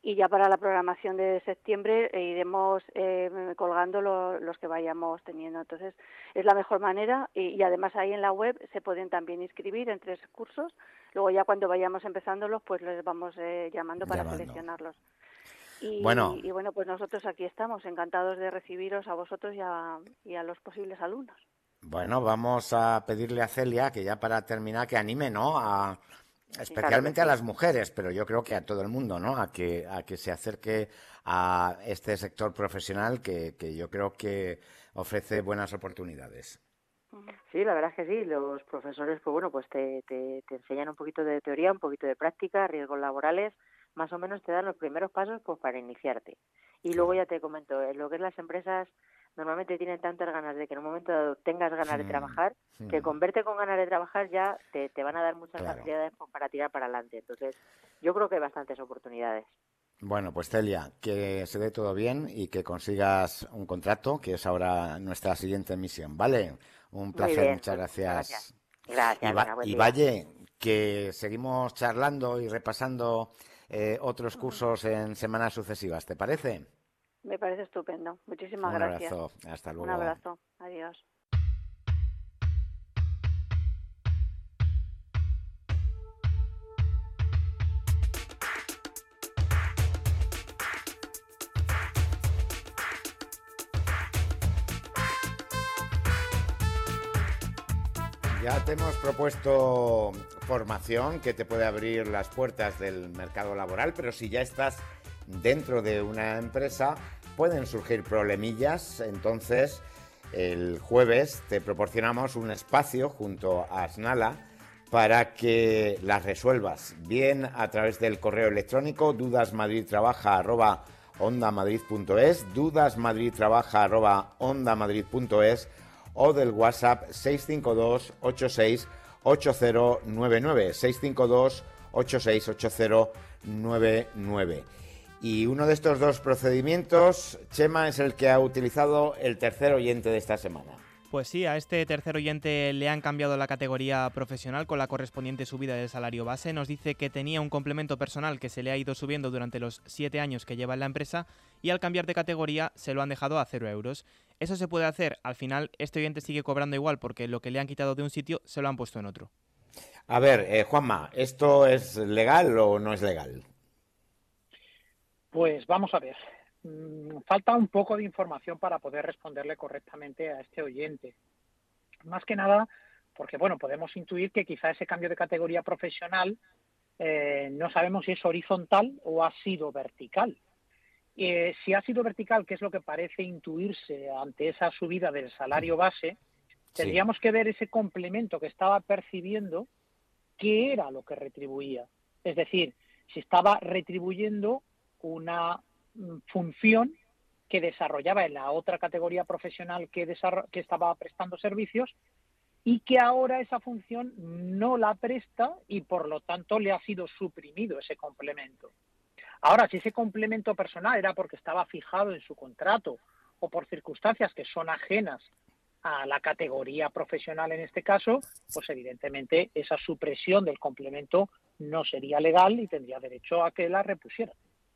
y ya para la programación de septiembre iremos colgando los que vayamos teniendo. Entonces es la mejor manera y además ahí en la web se pueden también inscribir en 3 cursos. Luego ya cuando vayamos empezándolos pues les vamos llamando para seleccionarlos. Y bueno, pues nosotros aquí estamos encantados de recibiros a vosotros y a los posibles alumnos. Bueno, vamos a pedirle a Celia que ya para terminar que anime, ¿no? Especialmente a las mujeres, pero yo creo que a todo el mundo, ¿no? A que se acerque a este sector profesional que yo creo que ofrece buenas oportunidades. Sí, la verdad es que sí. Los profesores, pues bueno, pues te enseñan un poquito de teoría, un poquito de práctica, riesgos laborales, más o menos te dan los primeros pasos pues para iniciarte. Y luego ya te comento, en lo que es las empresas normalmente tienen tantas ganas de que en un momento dado tengas ganas de trabajar, que con verte con ganas de trabajar ya te van a dar muchas facilidades para tirar para adelante. Entonces, yo creo que hay bastantes oportunidades. Bueno, pues Celia, que se dé todo bien y que consigas un contrato, que es ahora nuestra siguiente misión, ¿vale? Un placer, muchas gracias. Gracias. Y Valle, que seguimos charlando y repasando otros cursos en semanas sucesivas, ¿te parece? Me parece estupendo. Muchísimas gracias. Un abrazo. Hasta luego. Un abrazo. Adiós. Ya te hemos propuesto formación que te puede abrir las puertas del mercado laboral, pero si ya estás dentro de una empresa pueden surgir problemillas. Entonces el jueves te proporcionamos un espacio junto a Asnala para que las resuelvas, bien a través del correo electrónico dudasmadridtrabaja@ondamadrid.es, dudasmadridtrabaja@ondamadrid.es o del WhatsApp 652 86 8099, 652 86 8099. Y uno de estos dos procedimientos, Chema, es el que ha utilizado el tercer oyente de esta semana. Pues sí, a este tercer oyente le han cambiado la categoría profesional con la correspondiente subida del salario base. Nos dice que tenía un complemento personal que se le ha ido subiendo durante los 7 años que lleva en la empresa y al cambiar de categoría se lo han dejado a 0 euros. Eso se puede hacer. Al final, este oyente sigue cobrando igual porque lo que le han quitado de un sitio se lo han puesto en otro. A ver, Juanma, ¿esto es legal o no es legal? Pues vamos a ver. Falta un poco de información para poder responderle correctamente a este oyente. Más que nada porque, bueno, podemos intuir que quizá ese cambio de categoría profesional no sabemos si es horizontal o ha sido vertical. Si ha sido vertical, que es lo que parece intuirse ante esa subida del salario base, tendríamos que ver ese complemento que estaba percibiendo, qué era lo que retribuía. Es decir, si estaba retribuyendo una función que desarrollaba en la otra categoría profesional que estaba prestando servicios y que ahora esa función no la presta y por lo tanto le ha sido suprimido ese complemento. Ahora, si ese complemento personal era porque estaba fijado en su contrato o por circunstancias que son ajenas a la categoría profesional en este caso, pues evidentemente esa supresión del complemento no sería legal y tendría derecho a que la repusieran.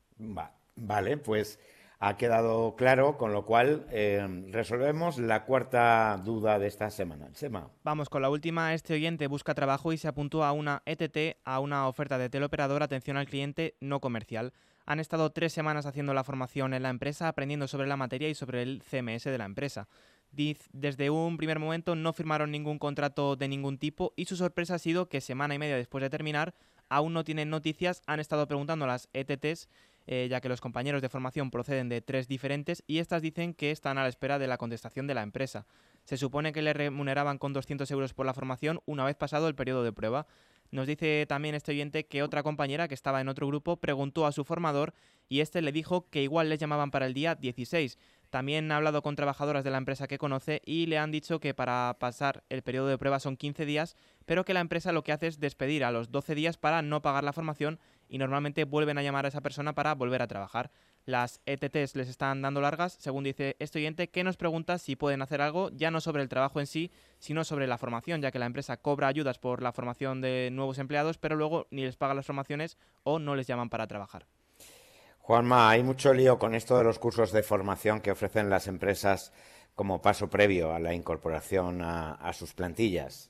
Vale, pues ha quedado claro, con lo cual resolvemos la cuarta duda de esta semana. Chema. Vamos con la última. Este oyente busca trabajo y se apuntó a una ETT, a una oferta de teleoperador, atención al cliente no comercial. Han estado 3 semanas haciendo la formación en la empresa, aprendiendo sobre la materia y sobre el CMS de la empresa. Desde un primer momento no firmaron ningún contrato de ningún tipo y su sorpresa ha sido que semana y media después de terminar aún no tienen noticias. Han estado preguntando a las ETTs, ya que los compañeros de formación proceden de 3 diferentes y estas dicen que están a la espera de la contestación de la empresa. Se supone que le remuneraban con 200 euros por la formación una vez pasado el periodo de prueba. Nos dice también este oyente que otra compañera que estaba en otro grupo preguntó a su formador y este le dijo que igual les llamaban para el día 16. También ha hablado con trabajadoras de la empresa que conoce y le han dicho que para pasar el periodo de prueba son 15 días, pero que la empresa lo que hace es despedir a los 12 días para no pagar la formación y normalmente vuelven a llamar a esa persona para volver a trabajar. Las ETTs les están dando largas, según dice este oyente, que nos pregunta si pueden hacer algo, ya no sobre el trabajo en sí, sino sobre la formación, ya que la empresa cobra ayudas por la formación de nuevos empleados, pero luego ni les paga las formaciones o no les llaman para trabajar. Juanma, hay mucho lío con esto de los cursos de formación que ofrecen las empresas como paso previo a la incorporación a sus plantillas.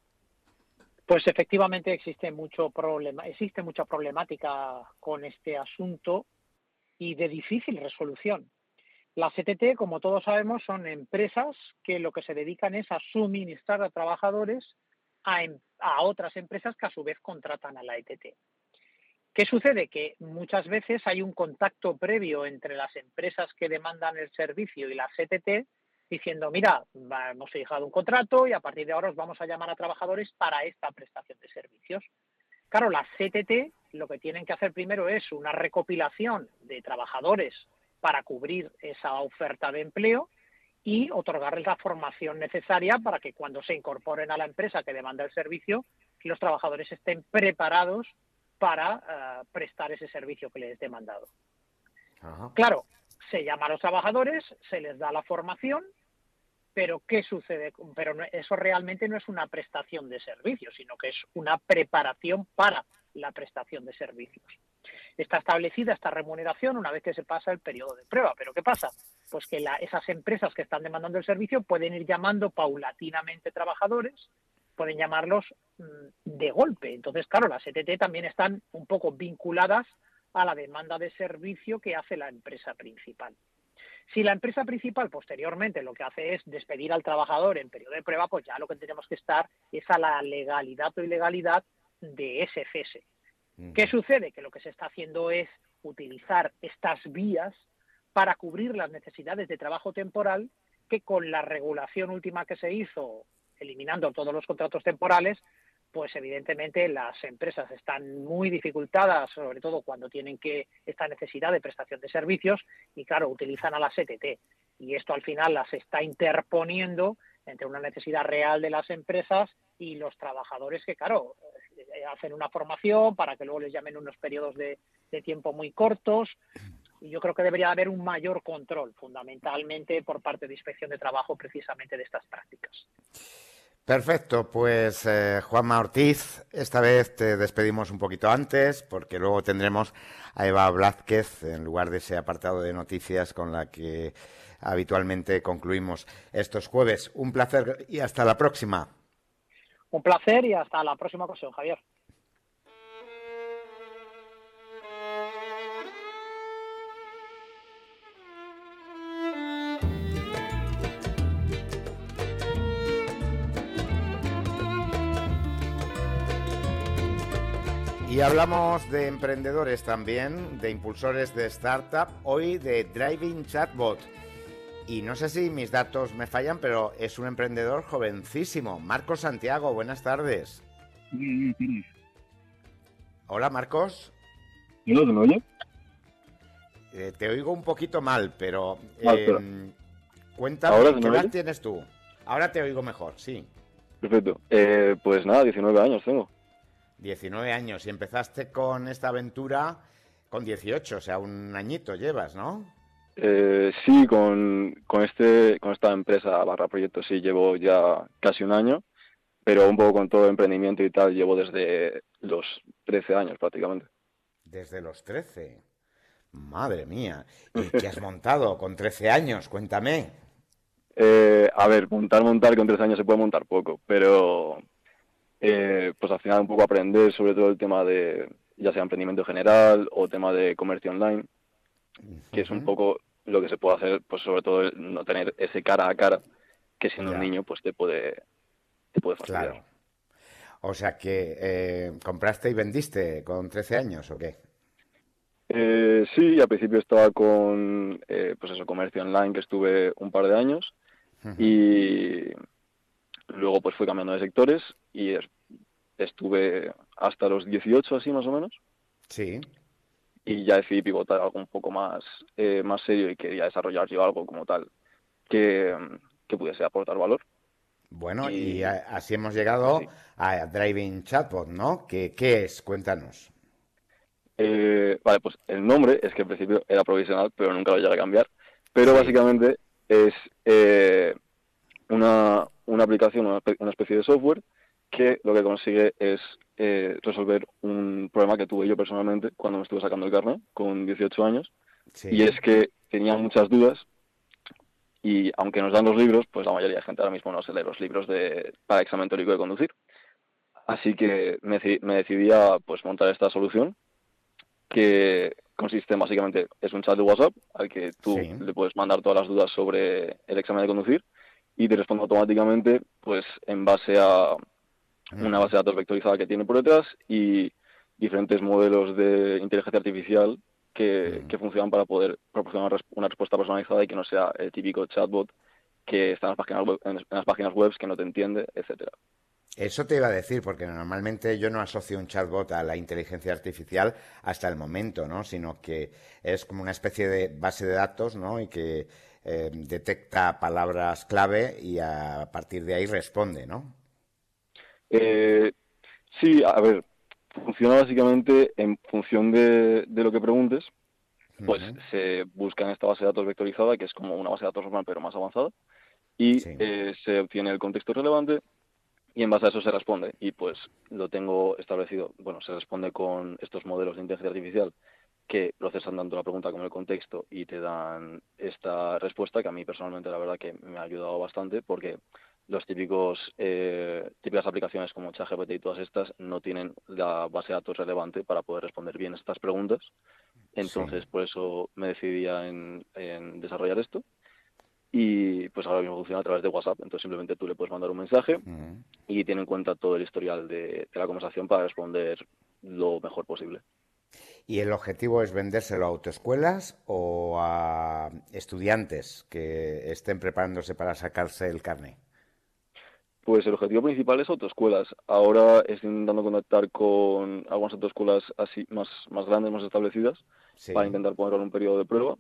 Pues efectivamente existe mucha problemática con este asunto y de difícil resolución. Las ETT, como todos sabemos, son empresas que lo que se dedican es a suministrar a trabajadores a otras empresas que a su vez contratan a la ETT. ¿Qué sucede? Que muchas veces hay un contacto previo entre las empresas que demandan el servicio y las ETT diciendo, mira, hemos fijado un contrato y a partir de ahora os vamos a llamar a trabajadores para esta prestación de servicios. Claro, las ETT lo que tienen que hacer primero es una recopilación de trabajadores para cubrir esa oferta de empleo y otorgarles la formación necesaria para que cuando se incorporen a la empresa que demanda el servicio, los trabajadores estén preparados para prestar ese servicio que les es demandado. Ajá. Claro, se llama a los trabajadores, se les da la formación, pero ¿qué sucede? Pero eso realmente no es una prestación de servicios, sino que es una preparación para la prestación de servicios. Está establecida esta remuneración una vez que se pasa el periodo de prueba. ¿Pero qué pasa? Pues que esas empresas que están demandando el servicio pueden ir llamando paulatinamente trabajadores, pueden llamarlos de golpe. Entonces, claro, las ETT también están un poco vinculadas a la demanda de servicio que hace la empresa principal. Si la empresa principal posteriormente lo que hace es despedir al trabajador en periodo de prueba, pues ya lo que tenemos que estar es a la legalidad o ilegalidad de ese cese. ¿Qué sucede? Que lo que se está haciendo es utilizar estas vías para cubrir las necesidades de trabajo temporal que con la regulación última que se hizo, eliminando todos los contratos temporales, pues evidentemente las empresas están muy dificultadas, sobre todo cuando tienen esta necesidad de prestación de servicios y, claro, utilizan a las ETT. Y esto al final las está interponiendo entre una necesidad real de las empresas y los trabajadores que, claro, hacen una formación para que luego les llamen unos periodos de tiempo muy cortos. Y yo creo que debería haber un mayor control, fundamentalmente por parte de Inspección de Trabajo, precisamente de estas prácticas. Perfecto, pues Juanma Ortiz, esta vez te despedimos un poquito antes porque luego tendremos a Eva Blázquez en lugar de ese apartado de noticias con la que habitualmente concluimos estos jueves. Un placer y hasta la próxima. Un placer y hasta la próxima ocasión, Javier. Y hablamos de emprendedores también, de impulsores de startup, hoy de Driving Chatbot. Y no sé si mis datos me fallan, pero es un emprendedor jovencísimo. Marcos Santiago, buenas tardes. Hola, Marcos. ¿No me oye? Te oigo un poquito mal, pero cuéntame, ¿qué edad tienes tú? Ahora te oigo mejor, sí. Perfecto. Pues nada, 19 años tengo. 19 años. Y empezaste con esta aventura con 18, o sea, un añito llevas, ¿no? Sí, con esta empresa /proyecto sí llevo ya casi un año, pero un poco con todo el emprendimiento y tal llevo desde los 13 años prácticamente. Desde los 13. Madre mía. ¿Y qué has montado con 13 años? Cuéntame. A ver, montar con 13 años se puede montar poco, pero pues al final un poco aprender sobre todo el tema de, ya sea emprendimiento general o tema de comercio online, que es un poco lo que se puede hacer, pues sobre todo el no tener ese cara a cara, que siendo un niño pues te puede fastidiar. Claro. O sea que compraste y vendiste con 13 años, ¿o qué? Sí, al principio estaba con pues eso, comercio online, que estuve un par de años, y luego pues fui cambiando de sectores y estuve hasta los 18 así más o menos. Sí. Y ya decidí pivotar algo un poco más serio y quería desarrollar yo algo como tal que pudiese aportar valor. Bueno, y así hemos llegado a Driving Chatbot, ¿no? ¿Qué es? Cuéntanos. Vale, pues el nombre es que al principio era provisional, pero nunca lo llegué a cambiar. Pero básicamente es una aplicación, una especie de software que lo que consigue es resolver un problema que tuve yo personalmente cuando me estuve sacando el carnet con 18 años. Sí. Y es que tenía muchas dudas y aunque nos dan los libros, pues la mayoría de gente ahora mismo no se lee los libros para examen teórico de conducir. Así que me decidí a pues, montar esta solución que consiste básicamente, es un chat de WhatsApp al que tú le puedes mandar todas las dudas sobre el examen de conducir y te responde automáticamente pues en base a una base de datos vectorizada que tiene por detrás y diferentes modelos de inteligencia artificial que funcionan para poder proporcionar una respuesta personalizada y que no sea el típico chatbot que está en las páginas web que no te entiende, etcétera. Eso te iba a decir, porque normalmente yo no asocio un chatbot a la inteligencia artificial hasta el momento, ¿no? Sino que es como una especie de base de datos, ¿no? Y que detecta palabras clave y a partir de ahí responde, ¿no? Sí, a ver, funciona básicamente en función de lo que preguntes, pues se busca en esta base de datos vectorizada, que es como una base de datos normal pero más avanzada, y se obtiene el contexto relevante y en base a eso se responde. Y pues lo tengo establecido, bueno, se responde con estos modelos de inteligencia artificial que procesan tanto la pregunta como el contexto y te dan esta respuesta que a mí personalmente la verdad que me ha ayudado bastante porque los típicas aplicaciones como ChatGPT y todas estas no tienen la base de datos relevante para poder responder bien estas preguntas. Entonces, por eso me decidí en desarrollar esto. Y pues ahora mismo funciona a través de WhatsApp. Entonces, simplemente tú le puedes mandar un mensaje y tiene en cuenta todo el historial de la conversación para responder lo mejor posible. ¿Y el objetivo es vendérselo a autoescuelas o a estudiantes que estén preparándose para sacarse el carnet? Pues el objetivo principal es autoescuelas. Ahora estoy intentando contactar con algunas autoescuelas así más grandes, más establecidas, para intentar ponerlo en un periodo de prueba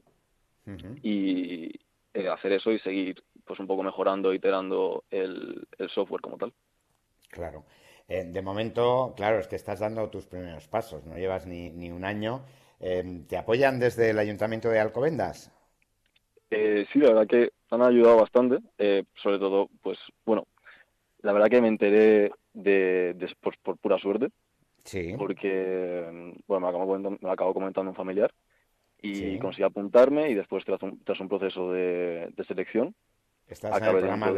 y hacer eso y seguir pues un poco mejorando, iterando el software como tal. Claro. De momento, claro, es que estás dando tus primeros pasos, no llevas ni un año. ¿Te apoyan desde el Ayuntamiento de Alcobendas? Sí, la verdad que han ayudado bastante, sobre todo, pues bueno, la verdad que me enteré por pura suerte, porque bueno, me acabó comentando un familiar y conseguí apuntarme y después tras un proceso de selección. Estás en el programa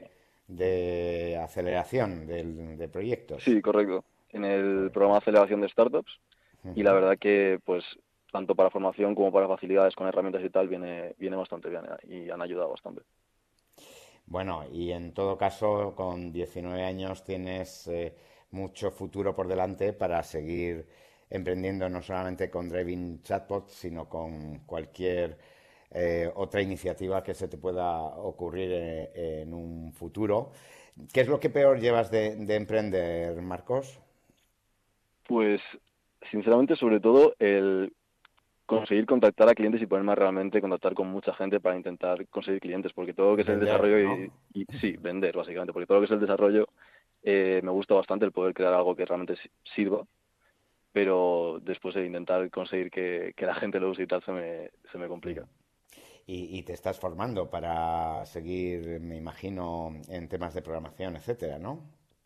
de aceleración de proyectos. Sí, correcto, en el programa de aceleración de startups y la verdad que pues tanto para formación como para facilidades con herramientas y tal viene bastante bien y han ayudado bastante. Bueno, y en todo caso, con 19 años tienes mucho futuro por delante para seguir emprendiendo no solamente con Driving Chatbot, sino con cualquier otra iniciativa que se te pueda ocurrir en un futuro. ¿Qué es lo que peor llevas de emprender, Marcos? Pues, sinceramente, sobre todo el conseguir contactar a clientes y ponerme a realmente contactar con mucha gente para intentar conseguir clientes, porque todo lo que es el desarrollo ¿no? y sí, vender básicamente, porque todo lo que es el desarrollo me gusta bastante el poder crear algo que realmente sirva, pero después de intentar conseguir que la gente lo use y tal se me complica. Y te estás formando para seguir, me imagino, en temas de programación, etcétera, ¿no?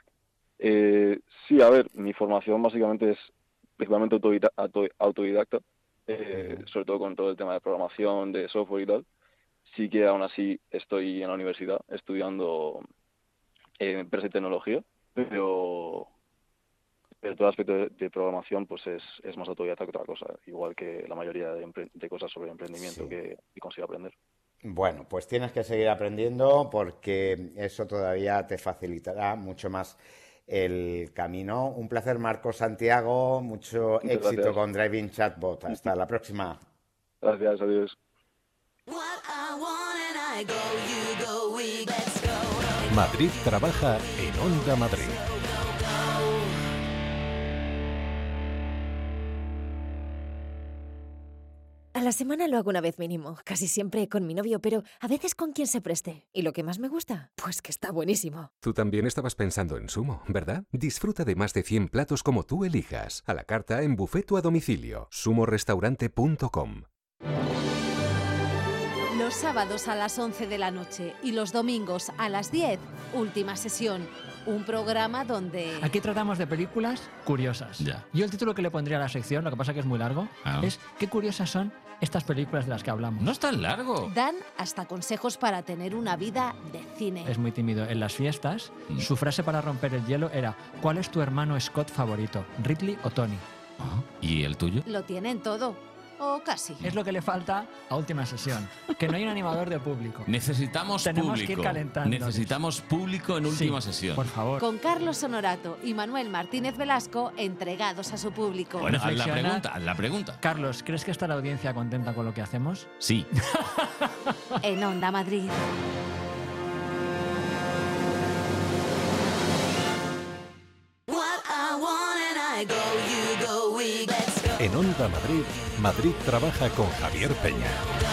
Sí, a ver, mi formación básicamente es principalmente autodidacta. Sobre todo con todo el tema de programación, de software y tal. Sí que aún así estoy en la universidad estudiando empresa y tecnología, pero todo aspecto de programación pues es más autodidacta que otra cosa, igual que la mayoría de cosas sobre emprendimiento que consigo aprender. Bueno, pues tienes que seguir aprendiendo porque eso todavía te facilitará mucho más el camino. Un placer, Marcos Santiago. Mucho éxito con Driving Chatbot. Hasta la próxima. Gracias, adiós. Madrid trabaja en Onda Madrid. A la semana lo hago una vez mínimo, casi siempre con mi novio, pero a veces con quien se preste. ¿Y lo que más me gusta? Pues que está buenísimo. Tú también estabas pensando en Sumo, ¿verdad? Disfruta de más de 100 platos como tú elijas. A la carta en buffet o a domicilio. sumorestaurante.com. Los sábados a las 11 de la noche y los domingos a las 10, última sesión. un programa donde... Aquí tratamos de películas curiosas. Ya. Yo el título que le pondría a la sección, lo que pasa que es muy largo, Ah. es ¿qué curiosas son estas películas de las que hablamos? No es tan largo. Dan hasta consejos para tener una vida de cine. Es muy tímido. En las fiestas, su frase para romper el hielo era ¿cuál es tu hermano Scott favorito? ¿Ridley o Tony? ¿Y el tuyo? Lo tienen todo. O casi. Es lo que le falta a última sesión. Que no hay un animador de público. Necesitamos Tenemos público. que ir calentando. Necesitamos público en última sesión. Por favor. Con Carlos Honorato y Manuel Martínez Velasco entregados a su público. Bueno, haz la Reflexiona. pregunta, haz la pregunta. Carlos, ¿crees que está la audiencia contenta con lo que hacemos? Sí. En Onda Madrid. En Onda Madrid, Madrid trabaja con Javier Peña.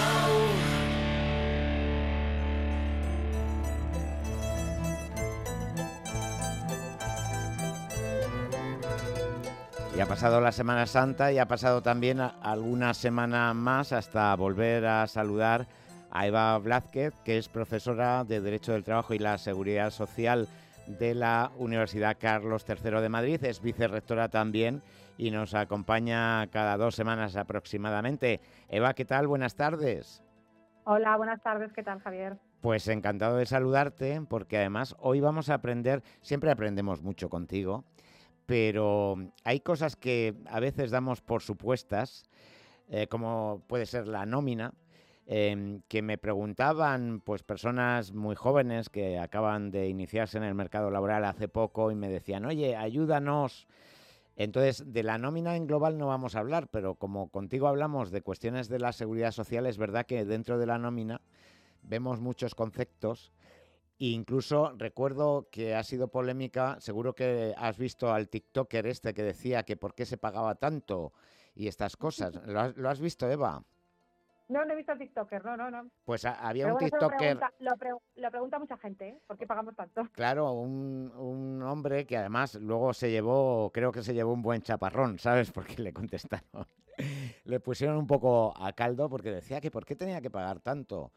Ya ha pasado la Semana Santa y ha pasado también alguna semana más hasta volver a saludar a Eva Blázquez, que es profesora de Derecho del Trabajo y la Seguridad Social de la Universidad Carlos III de Madrid. Es vicerrectora también y nos acompaña cada 2 semanas aproximadamente. Eva, ¿qué tal? Buenas tardes. Hola, buenas tardes. ¿Qué tal, Javier? Pues encantado de saludarte, porque además hoy vamos a aprender, siempre aprendemos mucho contigo, pero hay cosas que a veces damos por supuestas, como puede ser la nómina, que me preguntaban pues personas muy jóvenes que acaban de iniciarse en el mercado laboral hace poco y me decían, oye, ayúdanos. Entonces, de la nómina en global no vamos a hablar, pero como contigo hablamos de cuestiones de la seguridad social, es verdad que dentro de la nómina vemos muchos conceptos. E incluso recuerdo que ha sido polémica, seguro que has visto al TikToker este que decía que por qué se pagaba tanto y estas cosas. ¿Lo has visto, Eva? No, no he visto el TikToker, no. Pues había Pero un bueno, TikToker, lo pregunta mucha gente, ¿eh? ¿Por qué pagamos tanto? claro, un hombre que además luego creo que se llevó un buen chaparrón, ¿sabes? Porque le contestaron. Le pusieron un poco a caldo porque decía que por qué tenía que pagar tanto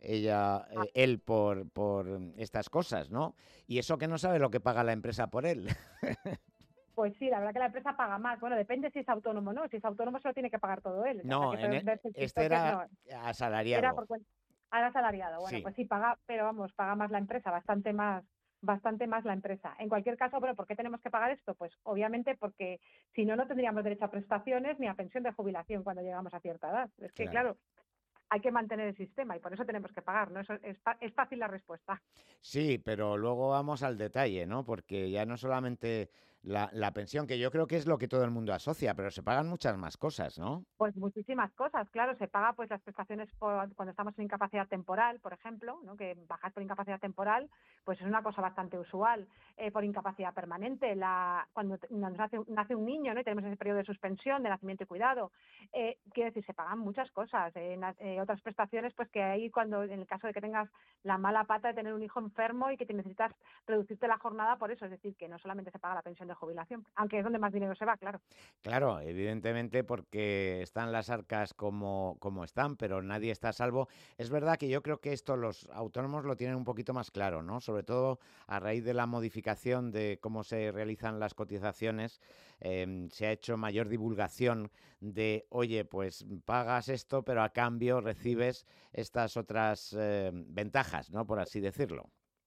él por estas cosas, ¿no? Y eso que no sabe lo que paga la empresa por él. Pues sí, la verdad que la empresa paga más. Bueno, depende si es autónomo o no. Si es autónomo se lo tiene que pagar todo él. No, este era asalariado. Era asalariado. Bueno, Sí. pues sí, paga, pero vamos, paga más la empresa, bastante más la empresa. En cualquier caso, bueno, ¿por qué tenemos que pagar esto? Pues obviamente porque si no, no tendríamos derecho a prestaciones ni a pensión de jubilación cuando llegamos a cierta edad. Es que, claro, hay que mantener el sistema y por eso tenemos que pagar, ¿no? Eso es fácil la respuesta. Sí, pero luego vamos al detalle, ¿no? Porque ya no solamente la pensión, que yo creo que es lo que todo el mundo asocia, pero se pagan muchas más cosas, ¿no? Pues muchísimas cosas, claro, se paga pues las prestaciones cuando estamos en incapacidad temporal, por ejemplo, ¿no? Que bajas por incapacidad temporal, pues es una cosa bastante usual. Por incapacidad permanente, cuando nace un niño, ¿no? Y tenemos ese periodo de suspensión, de nacimiento y cuidado, quiere decir, se pagan muchas cosas. Otras prestaciones, pues que ahí cuando, en el caso de que tengas la mala pata de tener un hijo enfermo y que te necesitas reducirte la jornada por eso, es decir, que no solamente se paga la pensión de jubilación, aunque es donde más dinero se va, claro. Claro, evidentemente porque están las arcas como están, pero nadie está a salvo. Es verdad que yo creo que esto los autónomos lo tienen un poquito más claro, ¿no? Sobre todo a raíz de la modificación de cómo se realizan las cotizaciones, se ha hecho mayor divulgación de, oye, pues pagas esto, pero a cambio recibes estas otras ventajas, ¿no? Por así decirlo.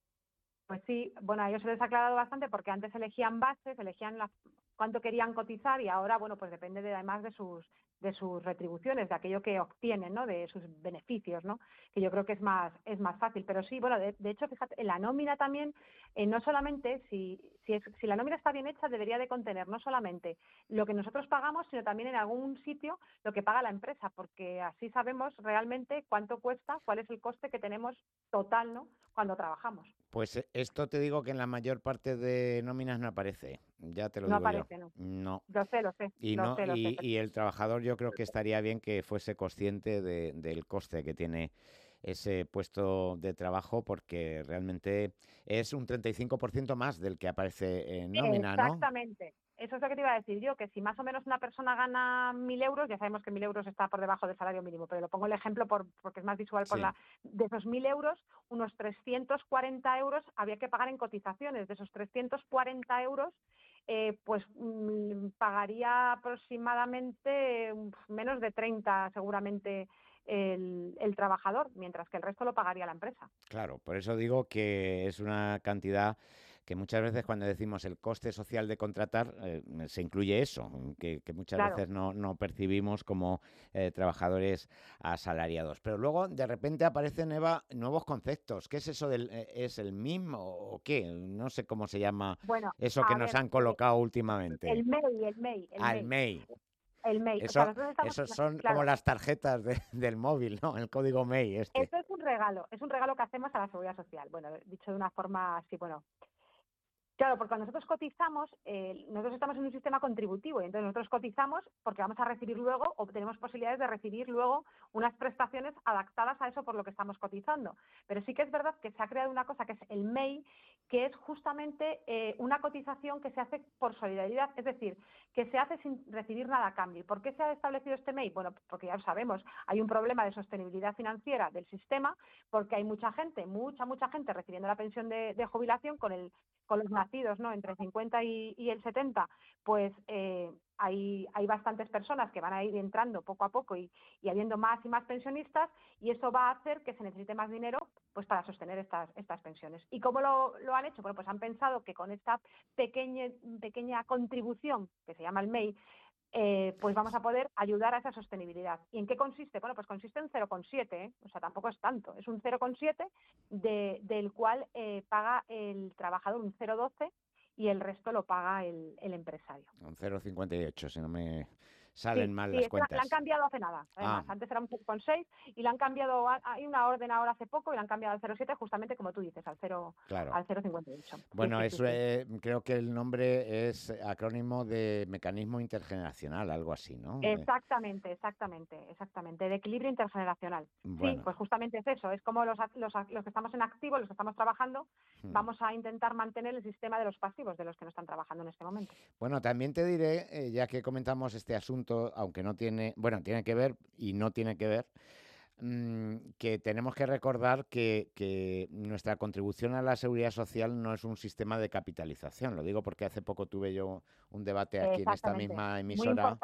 Pues sí, bueno, a ellos se les ha aclarado bastante porque antes elegían bases, elegían cuánto querían cotizar y ahora, bueno, pues depende además de sus retribuciones, de aquello que obtienen, ¿no? De sus beneficios, ¿no? Que yo creo que es más fácil. Pero sí, bueno, de hecho, fíjate, en la nómina también, no solamente, si la nómina está bien hecha, debería de contener no solamente lo que nosotros pagamos, sino también en algún sitio lo que paga la empresa, porque así sabemos realmente cuánto cuesta, cuál es el coste que tenemos total, ¿no? Cuando trabajamos. Pues esto te digo que en la mayor parte de nóminas no aparece, ya te lo digo aparece, yo. No. Lo sé. Y el trabajador yo creo que estaría bien que fuese consciente del coste que tiene ese puesto de trabajo, porque realmente es un 35% más del que aparece en nómina, ¿no? Exactamente. Eso es lo que te iba a decir yo, que si más o menos una persona gana 1.000 euros, ya sabemos que 1.000 euros está por debajo del salario mínimo, pero lo pongo el ejemplo porque es más visual. Sí. De esos 1.000 euros, unos 340 euros había que pagar en cotizaciones. De esos 340 euros, pagaría aproximadamente menos de 30 seguramente el trabajador, mientras que el resto lo pagaría la empresa. Claro, por eso digo que es una cantidad que muchas veces cuando decimos el coste social de contratar, se incluye eso, que muchas veces no percibimos como trabajadores asalariados. Pero luego de repente aparecen, Eva, nuevos conceptos. ¿Qué es eso es el MIM o qué? No sé cómo se llama eso que nos han colocado últimamente. El MEI. El MEI. El MEI. Esos son como las tarjetas del móvil, ¿no? El código MEI. Esto es un regalo que hacemos a la Seguridad Social. Bueno, dicho de una forma así, claro, porque cuando nosotros cotizamos, nosotros estamos en un sistema contributivo y entonces nosotros cotizamos porque vamos a recibir luego o tenemos posibilidades de recibir luego unas prestaciones adaptadas a eso por lo que estamos cotizando. Pero sí que es verdad que se ha creado una cosa que es el MEI, que es justamente una cotización que se hace por solidaridad, es decir, que se hace sin recibir nada a cambio. ¿Y por qué se ha establecido este MEI? Bueno, porque ya lo sabemos, hay un problema de sostenibilidad financiera del sistema, porque hay mucha gente recibiendo la pensión de jubilación con los nacidos, ¿no?, entre 50 y el 70, pues hay bastantes personas que van a ir entrando poco a poco y habiendo más y más pensionistas, y eso va a hacer que se necesite más dinero pues para sostener estas pensiones. ¿Y cómo lo han hecho? Bueno, pues han pensado que con esta pequeña contribución que se llama el MEI, pues vamos a poder ayudar a esa sostenibilidad. ¿Y en qué consiste? Bueno, pues consiste en 0,7, o sea, tampoco es tanto, es un 0,7 del cual paga el trabajador un 0,12 y el resto lo paga el empresario. Un 0,58, si no me salen mal las cuentas. La han cambiado hace nada. Además, antes era un 0,6 y la han cambiado, hay una orden ahora hace poco y la han cambiado al 0,7 justamente como tú dices, al 0,58. Bueno, creo que el nombre es acrónimo de mecanismo intergeneracional, algo así, ¿no? Exactamente. De equilibrio intergeneracional. Bueno. Sí, pues justamente es eso. Es como los que estamos en activo, los que estamos trabajando, vamos a intentar mantener el sistema de los pasivos, de los que no están trabajando en este momento. Bueno, también te diré, ya que comentamos este asunto, aunque no tiene que ver y no tiene que ver, que tenemos que recordar que nuestra contribución a la seguridad social no es un sistema de capitalización. Lo digo porque hace poco tuve yo un debate aquí en esta misma emisora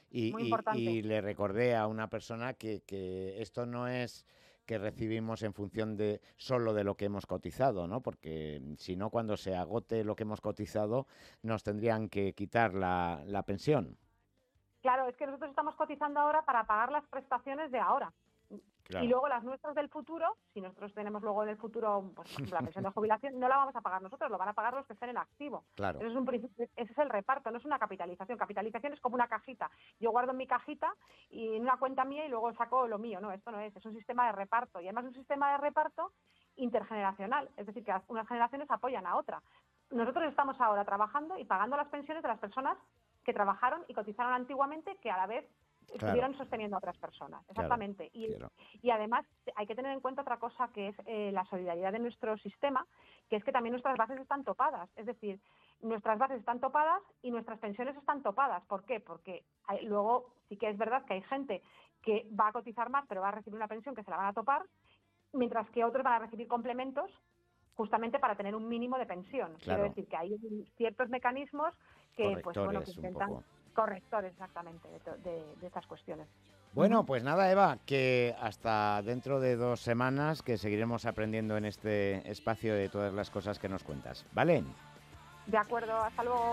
y le recordé a una persona que esto no es que recibimos en función de solo de lo que hemos cotizado, ¿no? Porque si no, cuando se agote lo que hemos cotizado, nos tendrían que quitar la pensión. Claro, es que nosotros estamos cotizando ahora para pagar las prestaciones de ahora. Claro. Y luego las nuestras del futuro, si nosotros tenemos luego en el futuro, pues, por ejemplo, la pensión de jubilación, no la vamos a pagar nosotros, lo van a pagar los que estén en activo. Claro. Ese es el reparto, no es una capitalización. Capitalización es como una cajita. Yo guardo en mi cajita y en una cuenta mía y luego saco lo mío. No, esto no es un sistema de reparto. Y además es un sistema de reparto intergeneracional, es decir, que unas generaciones apoyan a otra. Nosotros estamos ahora trabajando y pagando las pensiones de las personas que trabajaron y cotizaron antiguamente, que a la vez estuvieran sosteniendo a otras personas. Exactamente. Claro. Y además hay que tener en cuenta otra cosa, que es la solidaridad de nuestro sistema, que es que también nuestras bases están topadas. Es decir, nuestras bases están topadas y nuestras pensiones están topadas. ¿Por qué? Porque luego sí que es verdad que hay gente que va a cotizar más, pero va a recibir una pensión que se la van a topar, mientras que otros van a recibir complementos justamente para tener un mínimo de pensión. Claro. Quiero decir que hay ciertos mecanismos que, pues bueno, que intentan... Correctores, exactamente, de estas cuestiones. Bueno, pues nada, Eva, que hasta dentro de 2 semanas que seguiremos aprendiendo en este espacio de todas las cosas que nos cuentas, ¿vale? De acuerdo, hasta luego.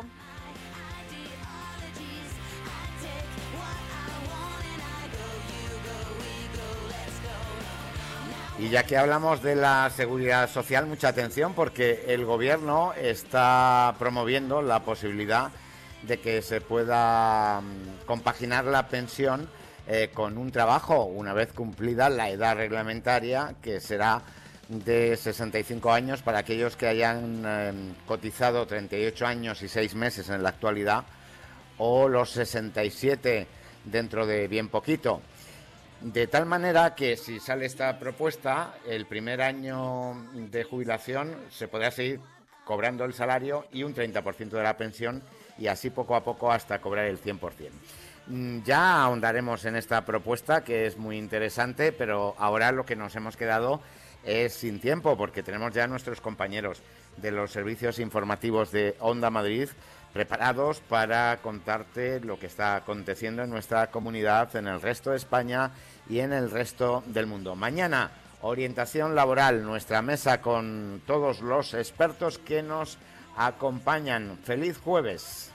Y ya que hablamos de la seguridad social, mucha atención porque el gobierno está promoviendo la posibilidad de que se pueda compaginar la pensión con un trabajo una vez cumplida la edad reglamentaria, que será de 65 años para aquellos que hayan cotizado 38 años y 6 meses en la actualidad, o los 67 dentro de bien poquito. De tal manera que si sale esta propuesta, el primer año de jubilación se podrá seguir cobrando el salario y un 30% de la pensión, y así poco a poco hasta cobrar el 100%. Ya ahondaremos en esta propuesta, que es muy interesante, pero ahora lo que nos hemos quedado es sin tiempo, porque tenemos ya nuestros compañeros de los servicios informativos de Onda Madrid preparados para contarte lo que está aconteciendo en nuestra comunidad, en el resto de España y en el resto del mundo. Mañana, orientación laboral, nuestra mesa con todos los expertos que nos acompañan. ¡Feliz jueves!